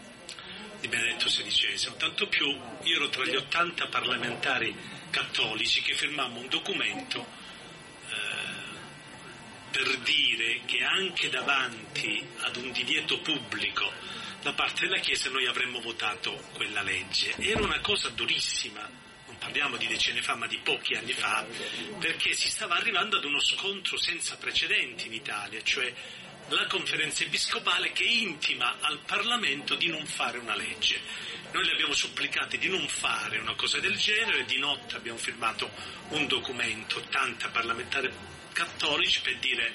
di Benedetto sedicesimo, tanto più io ero tra gli ottanta parlamentari cattolici che firmammo un documento eh, per dire che anche davanti ad un divieto pubblico da parte della Chiesa noi avremmo votato quella legge. Era una cosa durissima, non parliamo di decenni fa ma di pochi anni fa, perché si stava arrivando ad uno scontro senza precedenti in Italia, cioè la conferenza episcopale che intima al Parlamento di non fare una legge. Noi le abbiamo supplicate di non fare una cosa del genere, di notte abbiamo firmato un documento, ottanta parlamentari cattolici, per dire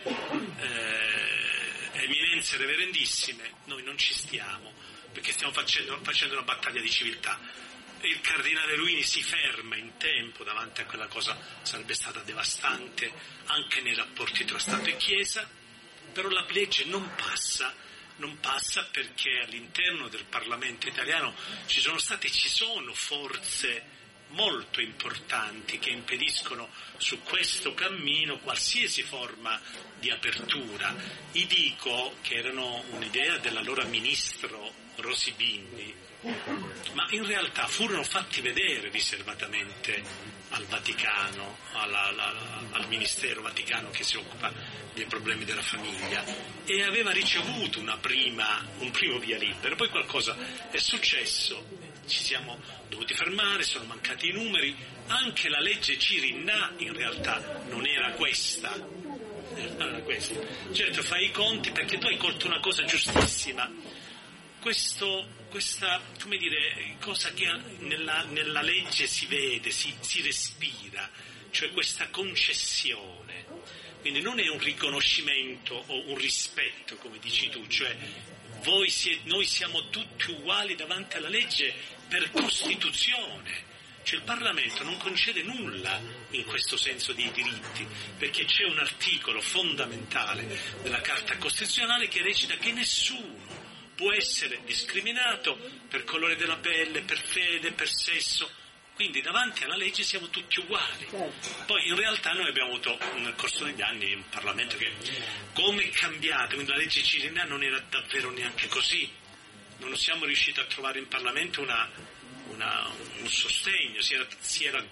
eh, eminenze reverendissime, noi non ci stiamo, perché stiamo facendo, facendo una battaglia di civiltà. Il cardinale Ruini si ferma in tempo davanti a quella cosa, sarebbe stata devastante anche nei rapporti tra Stato e Chiesa. Però la legge non passa, non passa perché all'interno del Parlamento italiano ci sono state e ci sono forze molto importanti che impediscono su questo cammino qualsiasi forma di apertura. I dico che erano un'idea dell'allora ministro Rosy Bindi, ma in realtà furono fatti vedere riservatamente al Vaticano, alla, alla, al Ministero Vaticano che si occupa dei problemi della famiglia, e aveva ricevuto una prima, un primo via libera. Poi qualcosa è successo, ci siamo dovuti fermare, sono mancati i numeri, anche la legge Cirinnà in realtà non era questa, non era questa. Certo, fai i conti perché tu hai colto una cosa giustissima. Questo, questa, come dire, cosa che nella, nella legge si vede, si, si respira, cioè questa concessione. Quindi non è un riconoscimento o un rispetto, come dici tu, cioè voi siete, noi siamo tutti uguali davanti alla legge per Costituzione. Cioè il Parlamento non concede nulla in questo senso dei diritti, perché c'è un articolo fondamentale della Carta Costituzionale che recita che nessuno può essere discriminato per colore della pelle, per fede, per sesso. Quindi davanti alla legge siamo tutti uguali. Poi in realtà noi abbiamo avuto nel corso degli anni un Parlamento che, come è cambiato, quindi la legge Cirinà non era davvero neanche così. Non siamo riusciti a trovare in Parlamento una, una, un sostegno, si era, si era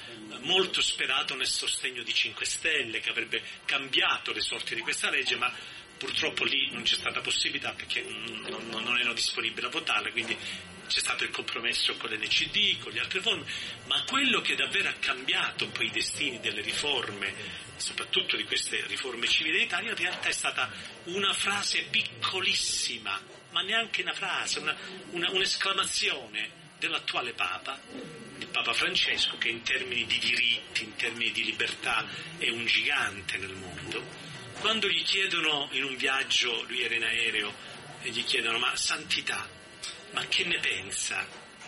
molto sperato nel sostegno di cinque Stelle che avrebbe cambiato le sorti di questa legge, ma purtroppo lì non c'è stata possibilità perché non, non erano disponibili a votarla, quindi c'è stato il compromesso con l'N C D, con le altre forme, ma quello che davvero ha cambiato poi i destini delle riforme, soprattutto di queste riforme civili in Italia, in realtà è stata una frase piccolissima, ma neanche una frase, una, una, un'esclamazione dell'attuale Papa, il Papa Francesco, che in termini di diritti, in termini di libertà è un gigante nel mondo. Quando gli chiedono in un viaggio, lui era in aereo, e gli chiedono: ma santità, ma che ne pensa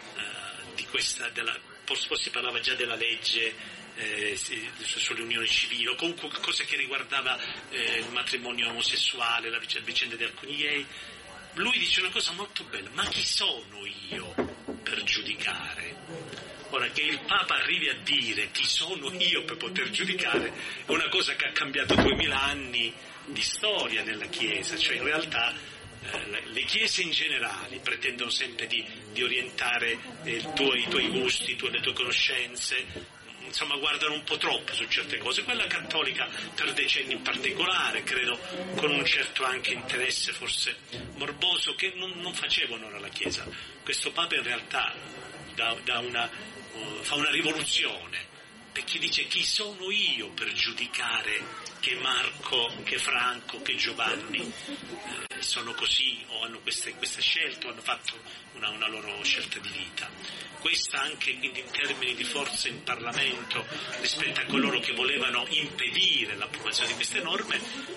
uh, di questa, della, forse si parlava già della legge eh, sulle unioni civili, o comunque cosa che riguardava eh, il matrimonio omosessuale, la vicenda di alcuni gay. Lui dice una cosa molto bella: ma chi sono io per giudicare? Ora, che il Papa arrivi a dire chi sono io per poter giudicare è una cosa che ha cambiato duemila anni di storia nella Chiesa, cioè in realtà eh, le Chiese in generale pretendono sempre di, di orientare eh, il tuo, i tuoi gusti, tue, le tue conoscenze, insomma guardano un po' troppo su certe cose. Quella cattolica per decenni in particolare, credo con un certo anche interesse forse morboso, che non, non faceva onore alla Chiesa. Questo Papa in realtà da, da una, uh, fa una rivoluzione, perché dice: chi sono io per giudicare che Marco, che Franco, che Giovanni eh, sono così, o hanno queste, queste scelte, o hanno fatto una, una loro scelta di vita. Questa anche quindi in termini di forza in Parlamento rispetto a coloro che volevano impedire l'approvazione di queste norme,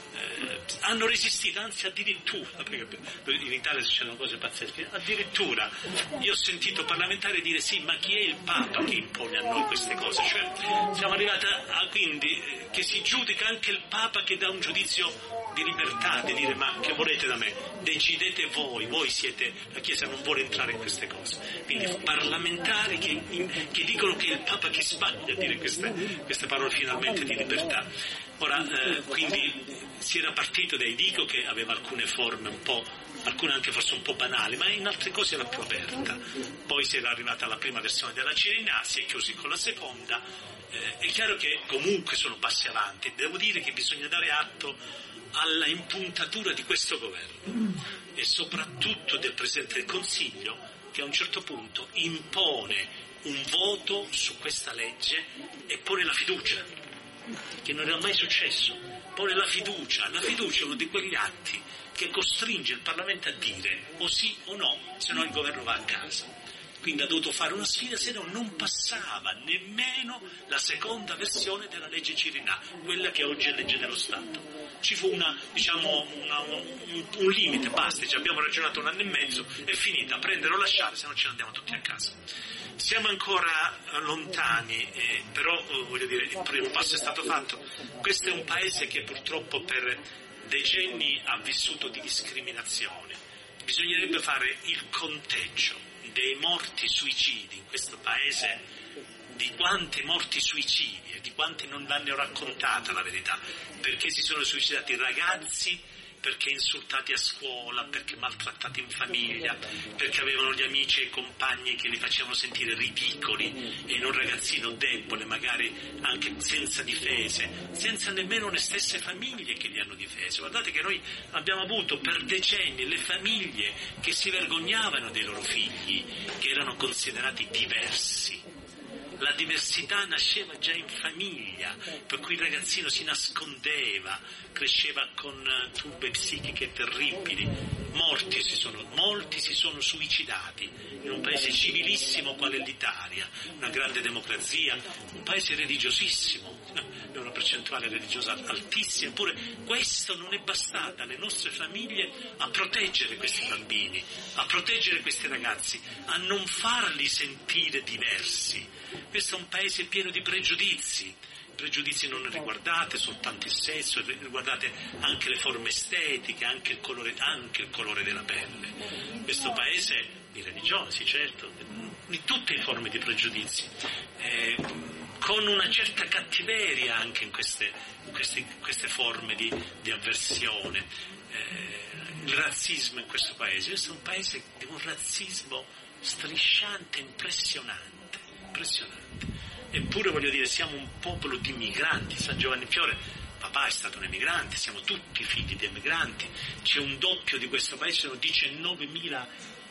eh, hanno resistito, anzi addirittura, perché in Italia succedono cose pazzesche, addirittura io ho sentito parlamentari dire: sì, ma chi è il Papa che impone a noi queste cose? Cioè siamo arrivati a, a quindi eh, che si giudica anche il Papa che dà un giudizio di libertà, di dire: ma che volete da me? Decidete voi, voi siete, la Chiesa non vuole entrare in queste cose. Quindi parlamentari che, in, che dicono che è il Papa che sbaglia a dire queste, queste parole finalmente di libertà. Ora, eh, quindi si era partito dai Dico, che aveva alcune forme un po', alcune anche forse un po' banali, ma in altre cose era più aperta. Poi si era arrivata alla prima versione della Cirinà, si è chiusi con la seconda. Eh, è chiaro che comunque sono passi avanti. Devo dire che bisogna dare atto alla impuntatura di questo governo e soprattutto del Presidente del Consiglio, che a un certo punto impone un voto su questa legge e pone la fiducia, che non era mai successo. Pone la fiducia. La fiducia è uno di quegli atti che costringe il Parlamento a dire o sì o no, se no il governo va a casa. Quindi ha dovuto fare una sfida, se no non passava nemmeno la seconda versione della legge Cirinà, quella che oggi è legge dello Stato. Ci fu una, diciamo, una, un, un limite, basta, ci abbiamo ragionato un anno e mezzo, è finita, prendere o lasciare, se no ce ne andiamo tutti a casa. Siamo ancora lontani, eh, però eh, voglio dire, il primo passo è stato fatto. Questo è un paese che purtroppo per decenni ha vissuto di discriminazione. Bisognerebbe fare il conteggio dei morti suicidi in questo paese, di quante morti suicidi e di quanti non l'hanno raccontata la verità, perché si sono suicidati ragazzi, perché insultati a scuola, perché maltrattati in famiglia, perché avevano gli amici e i compagni che li facevano sentire ridicoli, e in un ragazzino debole, magari anche senza difese, senza nemmeno le stesse famiglie che li hanno difesi. Guardate che noi abbiamo avuto per decenni le famiglie che si vergognavano dei loro figli, che erano considerati diversi. La diversità nasceva già in famiglia, per cui il ragazzino si nascondeva, cresceva con turbe psichiche terribili. morti si sono, molti si sono suicidati in un paese civilissimo qual è l'Italia, una grande democrazia, un paese religiosissimo, è una percentuale religiosa altissima, eppure questo non è bastato alle nostre famiglie a proteggere questi bambini, a proteggere questi ragazzi, a non farli sentire diversi. Questo è un paese pieno di pregiudizi, pregiudizi non riguardate soltanto il sesso, riguardate anche le forme estetiche, anche il colore, anche il colore della pelle. Questo paese di religiosi, certo, di tutte le forme di pregiudizi, eh, con una certa cattiveria anche in queste, in queste, queste forme di, di avversione. Eh, il razzismo in questo paese, questo è un paese di un razzismo strisciante, impressionante, impressionante. Eppure voglio dire, siamo un popolo di migranti. San Giovanni Fiore, papà è stato un emigrante, siamo tutti figli di emigranti, c'è un doppio di questo paese, sono diciannovemila,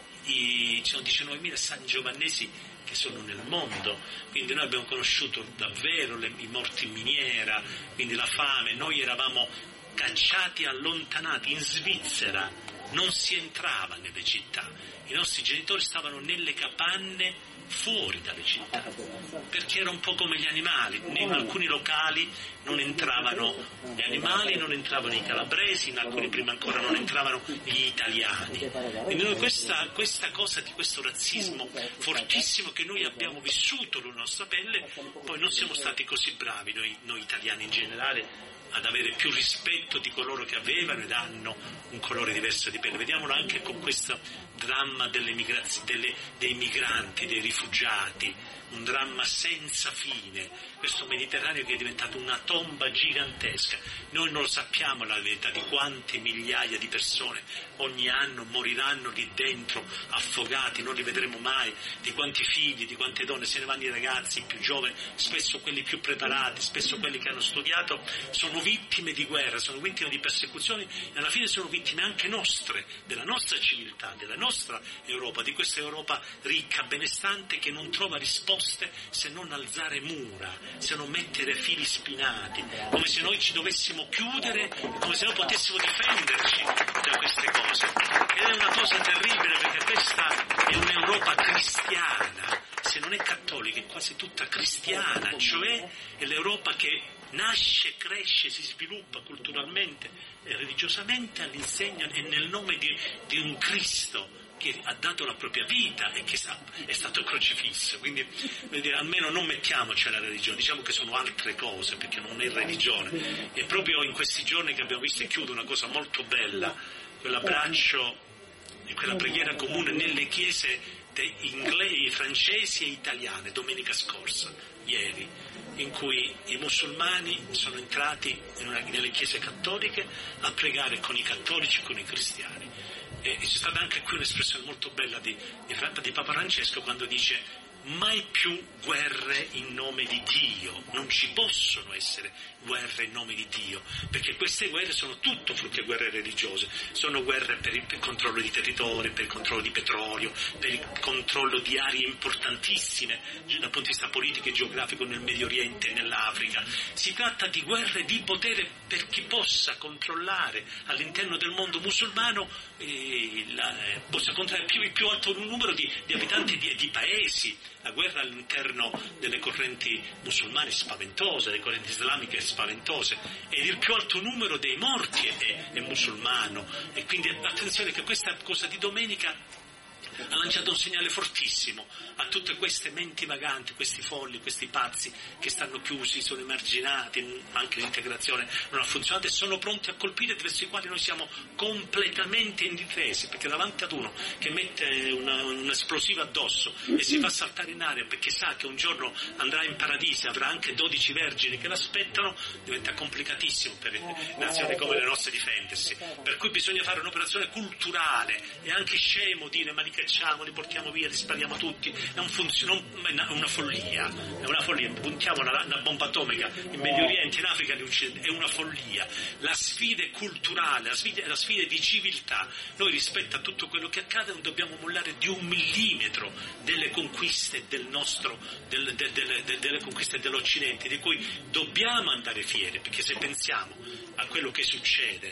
i, ci sono diciannovemila sangiovannesi che sono nel mondo, quindi noi abbiamo conosciuto davvero le, i morti in miniera, quindi la fame, noi eravamo cacciati, allontanati. In Svizzera non si entrava nelle città, i nostri genitori stavano nelle capanne fuori dalle città, perché era un po' come gli animali, in alcuni locali non entravano gli animali, non entravano i calabresi, in alcuni prima ancora non entravano gli italiani. Quindi noi questa, questa cosa di questo razzismo fortissimo che noi abbiamo vissuto sulla nostra pelle, poi non siamo stati così bravi noi, noi italiani in generale ad avere più rispetto di coloro che avevano ed hanno un colore diverso di pelle. Vediamolo anche con questo dramma delle migraz- delle, dei migranti, dei rifugiati, un dramma senza fine, questo Mediterraneo che è diventato una tomba gigantesca. Noi non lo sappiamo la verità di quante migliaia di persone ogni anno moriranno lì dentro affogati, non li vedremo mai, di quanti figli, di quante donne, se ne vanno i ragazzi più giovani, spesso quelli più preparati, spesso quelli che hanno studiato, sono vittime di guerra, sono vittime di persecuzioni e alla fine sono vittime anche nostre, della nostra civiltà, della nostra Europa, di questa Europa ricca, benestante, che non trova risposte se non alzare mura, se non mettere fili spinati, come se noi ci dovessimo chiudere, come se noi potessimo difenderci da queste cose. Ed è una cosa terribile, perché questa è un'Europa cristiana, se non è cattolica è quasi tutta cristiana, cioè è l'Europa che nasce, cresce, si sviluppa culturalmente e religiosamente all'insegna e nel nome di, di un Cristo che ha dato la propria vita e che è stato crocifisso. Quindi dire, almeno non mettiamoci alla religione, diciamo che sono altre cose, perché non è religione. E proprio in questi giorni che abbiamo visto, e chiudo, una cosa molto bella, quell'abbraccio e quella preghiera comune nelle chiese inglesi, francesi e italiane domenica scorsa, ieri, in cui i musulmani sono entrati in una, nelle chiese cattoliche a pregare con i cattolici e con i cristiani. E c'è stata anche qui un'espressione molto bella di, di, di Papa Francesco, quando dice: mai più guerre in nome di Dio, non ci possono essere guerre in nome di Dio, perché queste guerre sono tutto frutto di guerre religiose, sono guerre per il, per il controllo di territori, per il controllo di petrolio, per il controllo di aree importantissime dal punto di vista politico e geografico nel Medio Oriente e nell'Africa. Si tratta di guerre di potere per chi possa controllare all'interno del mondo musulmano, eh, la, eh, possa controllare più, il più alto numero di, di abitanti di, di paesi. La guerra all'interno delle correnti musulmane spaventose, delle correnti islamiche spaventose, ed il più alto numero dei morti è, è musulmano. E quindi attenzione che questa cosa di domenica ha lanciato un segnale fortissimo a tutte queste menti vaganti, questi folli, questi pazzi che stanno chiusi, sono emarginati, anche l'integrazione non ha funzionato e sono pronti a colpire, verso i quali noi siamo completamente indifesi, perché davanti ad uno che mette una, un esplosivo addosso e si fa saltare in aria perché sa che un giorno andrà in paradiso, avrà anche dodici vergini che l'aspettano, diventa complicatissimo per nazioni come le nostre difendersi. Per cui bisogna fare un'operazione culturale. È anche scemo dire ma li cacciamo, li portiamo via, li spariamo tutti, è, un funzio, è una follia, è una follia, puntiamo una, una bomba atomica in Medio Oriente, in Africa li uccide, è una follia. La sfida è culturale, la sfida, la sfida è di civiltà. Noi rispetto a tutto quello che accade non dobbiamo mollare di un millimetro delle conquiste del nostro, del, del, del, del, delle conquiste dell'Occidente, di cui dobbiamo andare fieri, perché se pensiamo a quello che succede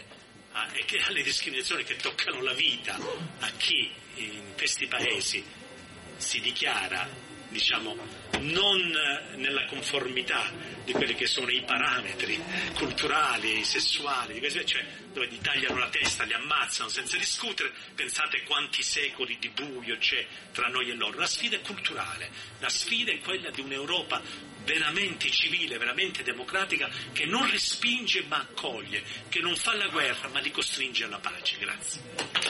a, e che, alle discriminazioni che toccano la vita a chi in questi paesi si dichiara, diciamo, non nella conformità di quelli che sono i parametri culturali, sessuali, cioè dove gli tagliano la testa, li ammazzano senza discutere. Pensate quanti secoli di buio c'è tra noi e loro. La sfida è culturale, la sfida è quella di un'Europa veramente civile, veramente democratica, che non respinge ma accoglie, che non fa la guerra ma li costringe alla pace. Grazie.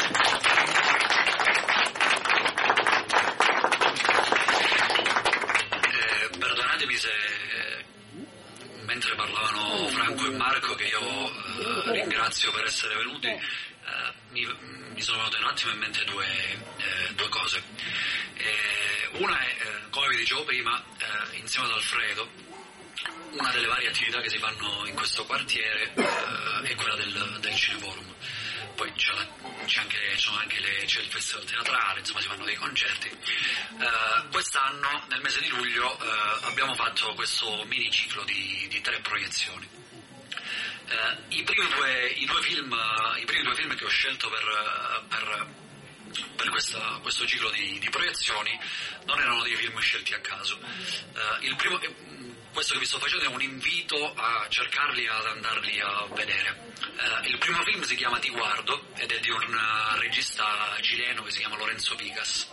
Eh, perdonatemi se eh, mentre parlavano Franco e Marco, che io eh, ringrazio per essere venuti, eh, mi, mi sono venute un attimo in mente due, eh, due cose. Eh, una è, eh, come vi dicevo prima, eh, insieme ad Alfredo, una delle varie attività che si fanno in questo quartiere eh, è quella del, del Cineforum. Poi c'è, la, c'è, anche, c'è, anche le, c'è il festival teatrale, insomma si fanno dei concerti. Eh, quest'anno, nel mese di luglio, eh, abbiamo fatto questo mini ciclo di, di tre proiezioni. Eh, i, primi due, i, due film, I primi due film che ho scelto per, per, per questa, questo ciclo di, di proiezioni non erano dei film scelti a caso. Eh, il primo, questo che vi sto facendo è un invito a cercarli, ad andarli a vedere. Eh, il primo film si chiama Ti guardo ed è di un regista cileno che si chiama Lorenzo Vigas.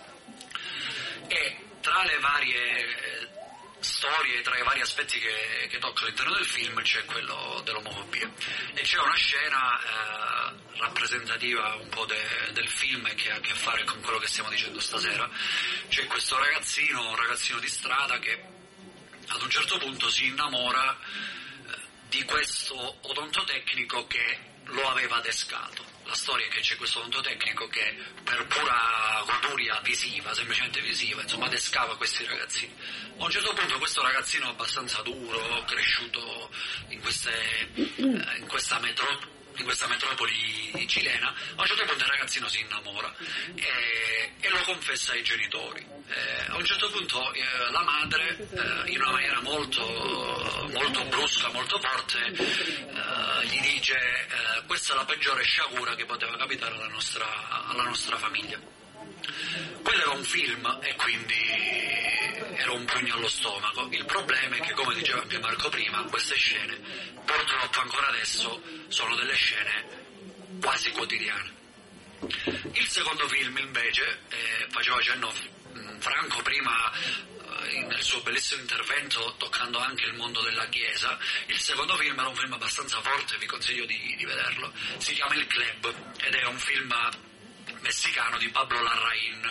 E tra le varie storie, tra i vari aspetti che, che tocca all'interno del film c'è quello dell'omofobia, e c'è una scena eh, rappresentativa un po' de, del film e che ha a che fare con quello che stiamo dicendo stasera. C'è questo ragazzino, un ragazzino di strada che ad un certo punto si innamora eh, di questo odontotecnico che lo aveva adescato. La storia è che c'è questo odontotecnico che per pura goduria visiva, semplicemente visiva, insomma adescava questi ragazzini. A un certo punto questo ragazzino abbastanza duro, cresciuto in, queste, eh, in questa metro, in questa metropoli cilena, a un certo punto il ragazzino si innamora e, e lo confessa ai genitori. Eh, a un certo punto eh, la madre, eh, in una maniera molto, molto brusca, molto forte, eh, gli dice eh, questa è la peggiore sciagura che poteva capitare alla nostra, alla nostra famiglia. Quello era un film e quindi era un pugno allo stomaco. Il problema è che, come diceva anche Marco prima, queste scene purtroppo ancora adesso sono delle scene quasi quotidiane. Il secondo film invece, eh, faceva cenno Franco prima eh, nel suo bellissimo intervento toccando anche il mondo della Chiesa. Il secondo film era un film abbastanza forte, vi consiglio di, di vederlo. Si chiama Il Club ed è un film messicano di Pablo Larraín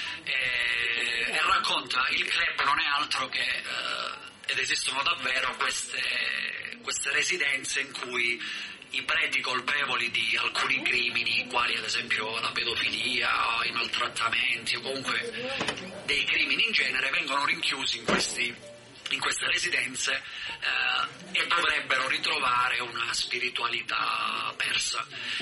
e, e racconta, il club non è altro che eh, ed esistono davvero queste, queste residenze in cui i preti colpevoli di alcuni crimini, quali ad esempio la pedofilia, i maltrattamenti o comunque dei crimini in genere, vengono rinchiusi in questi in queste residenze eh, e dovrebbero ritrovare una spiritualità persa.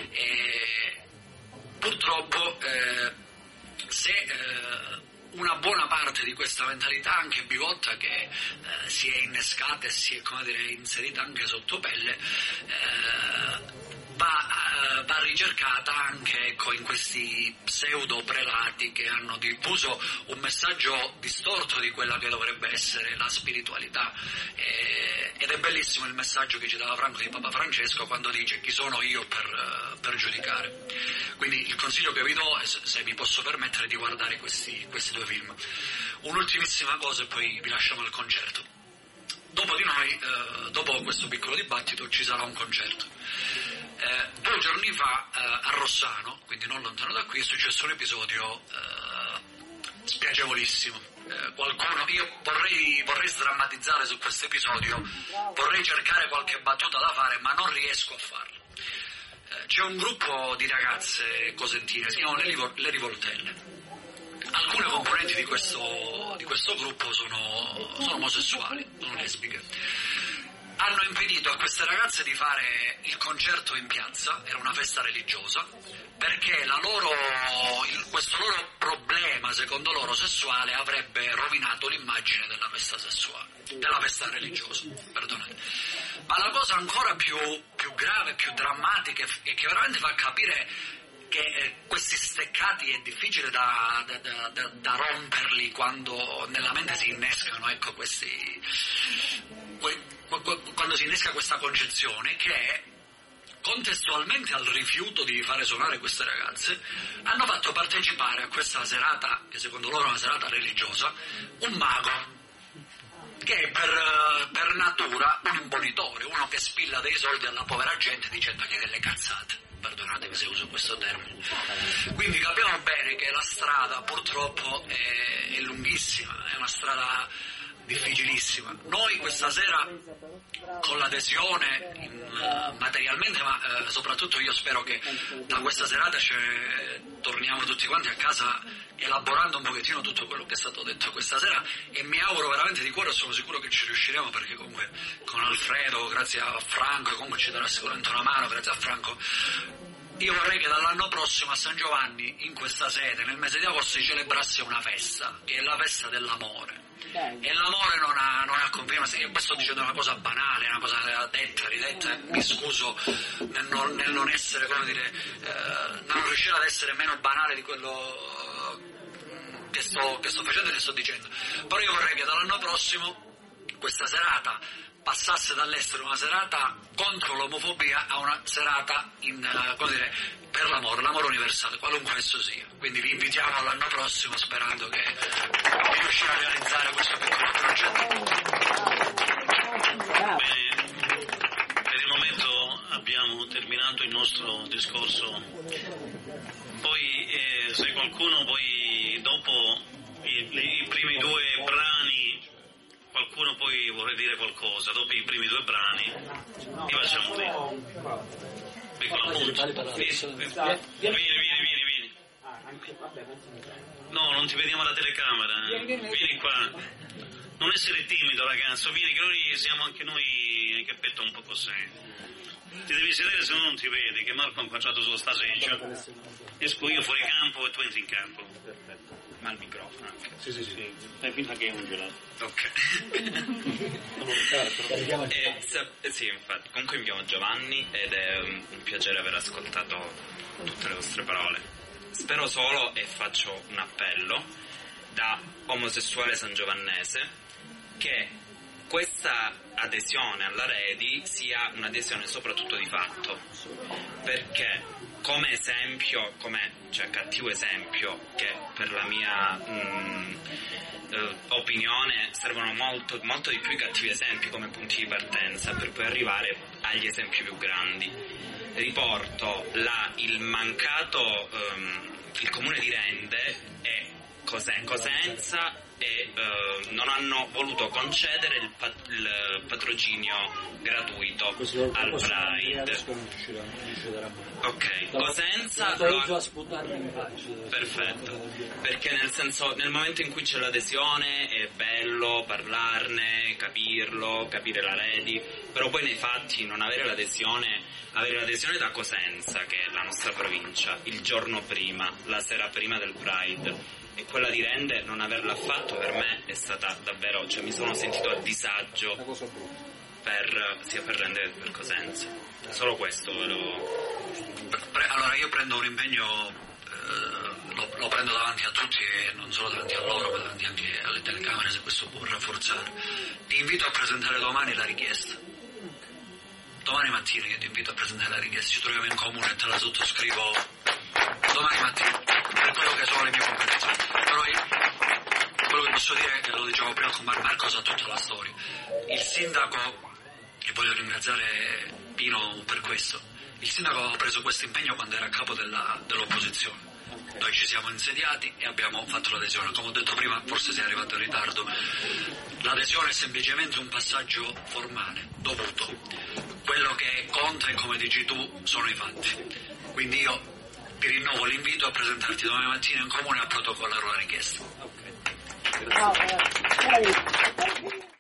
E purtroppo eh, se eh, una buona parte di questa mentalità anche bigotta che eh, si è innescata e si è, come dire, inserita anche sotto pelle eh, va, eh, va ricercata anche, ecco, in questi pseudo prelati che hanno diffuso un messaggio distorto di quella che dovrebbe essere la spiritualità. Eh, ed è bellissimo il messaggio che ci dava Franco di Papa Francesco quando dice: chi sono io per, per giudicare. Quindi il consiglio che vi do è, se mi posso permettere, di guardare questi, questi due film. Un'ultimissima cosa e poi vi lasciamo al concerto. Dopo di noi, eh, dopo questo piccolo dibattito, ci sarà un concerto. Eh, due giorni fa eh, a Rossano, quindi non lontano da qui, è successo un episodio eh, spiacevolissimo. Eh, qualcuno, io vorrei, vorrei sdrammatizzare su questo episodio, vorrei cercare qualche battuta da fare, ma non riesco a farlo. Eh, c'è un gruppo di ragazze cosentine, si chiamano le, Rivo- le Rivoltelle. Alcune componenti di questo, di questo gruppo sono, sono omosessuali, sono lesbiche. hanno impedito a queste ragazze di fare il concerto in piazza, era una festa religiosa, perché la loro, il, questo loro problema, secondo loro, sessuale avrebbe rovinato l'immagine della festa sessuale, della festa religiosa, perdonate. Ma la cosa ancora più, più grave, più drammatica e che veramente fa capire che eh, questi steccati è difficile da, da, da, da, da romperli quando nella mente si innescano, ecco, questi, que, que, quando si innesca questa concezione che contestualmente al rifiuto di fare suonare queste ragazze hanno fatto partecipare a questa serata, che secondo loro è una serata religiosa, un mago che è per, per natura un imbonitore, uno che spilla dei soldi alla povera gente dicendogli delle cazzate. Perdonatemi se uso questo termine. Quindi capiamo bene che la strada purtroppo è, è lunghissima, è una strada difficilissima. Noi questa sera con l'adesione in, uh, materialmente, ma uh, soprattutto io spero che da questa serata ce, torniamo tutti quanti a casa elaborando un pochettino tutto quello che è stato detto questa sera, e mi auguro veramente di cuore, sono sicuro che ci riusciremo, perché comunque con Alfredo, grazie a Franco, comunque ci darà sicuramente una mano, grazie a Franco. Io vorrei che dall'anno prossimo a San Giovanni, in questa sede, nel mese di agosto, si celebrasse una festa, che è la festa dell'amore. E l'amore non ha, non ha confine. Io questo sto dicendo una cosa banale, una cosa detta, ridetta, mi scuso nel non, nel non essere, come dire, eh, non riuscire ad essere meno banale di quello che sto, che sto facendo e che sto dicendo. Però io vorrei che dall'anno prossimo questa serata passasse dall'essere una serata contro l'omofobia a una serata in, uh, come dire, per l'amore, l'amore universale, qualunque esso sia. Quindi vi invitiamo all'anno prossimo sperando che di riuscire a realizzare questo piccolo progetto. Bene, per il momento abbiamo terminato il nostro discorso. Poi eh, se qualcuno poi dopo i, i primi due brani, qualcuno poi vorrei dire qualcosa, dopo i primi due brani li facciamo dire. Piccolo appunto. Vieni, vieni, vieni, vieni. No, non ti vediamo alla telecamera. Vieni qua. Non essere timido, ragazzo, vieni che noi siamo anche noi che petto un po' così. Ti devi sedere se no non ti vedi, che Marco ha impacciato sullo staseggio. Esco io fuori campo e tu entri in campo. Ma il microfono anche. Sì, sì, sì. Fai finta che è un gelato. Ok. eh, sa- eh, sì, infatti. Comunque mi chiamo Giovanni ed è un, un piacere aver ascoltato tutte le vostre parole. Spero solo, e faccio un appello da omosessuale sangiovannese, che questa adesione alla Redi sia un'adesione soprattutto di fatto, perché come esempio, come cioè cattivo esempio, che per la mia mh, eh, opinione servono molto, molto di più i cattivi esempi come punti di partenza per poi arrivare agli esempi più grandi. Riporto la, il mancato, um, il comune di Rende e Cose, Cosenza e uh, non hanno voluto concedere il, pat- il patrocinio gratuito al Pride. Ok, Cosenza lo ha... Perfetto, perché nel senso, nel momento in cui c'è l'adesione è bello parlarne, capirlo, capire la Redi, però poi nei fatti non avere l'adesione, avere l'adesione da Cosenza, che è la nostra provincia, il giorno prima, la sera prima del Pride, e quella di Rende non averla fatto per me è stata davvero, cioè mi sono sentito a disagio per, sia per Rende che per Cosenza. Solo questo volevo... Allora io prendo un impegno, eh, lo, lo prendo davanti a tutti e non solo davanti a loro, ma davanti anche alle telecamere, se questo può rafforzare. Ti invito a presentare domani la richiesta. Domani mattina io ti invito a presentare la richiesta, ci troviamo in comune e te la sottoscrivo domani mattina, per quello che sono le mie competenze. Però io, quello che posso dire, che lo dicevo prima con Marco, sa tutta la storia. Il sindaco, e voglio ringraziare Pino per questo, il sindaco ha preso questo impegno quando era a capo della, dell'opposizione. Noi ci siamo insediati e abbiamo fatto l'adesione. Come ho detto prima, forse sei arrivato in ritardo. L'adesione è semplicemente un passaggio formale, dovuto. Quello che conta, e come dici tu, sono i fatti. Quindi io ti rinnovo l'invito a presentarti domani mattina in comune a protocollare la richiesta. Okay.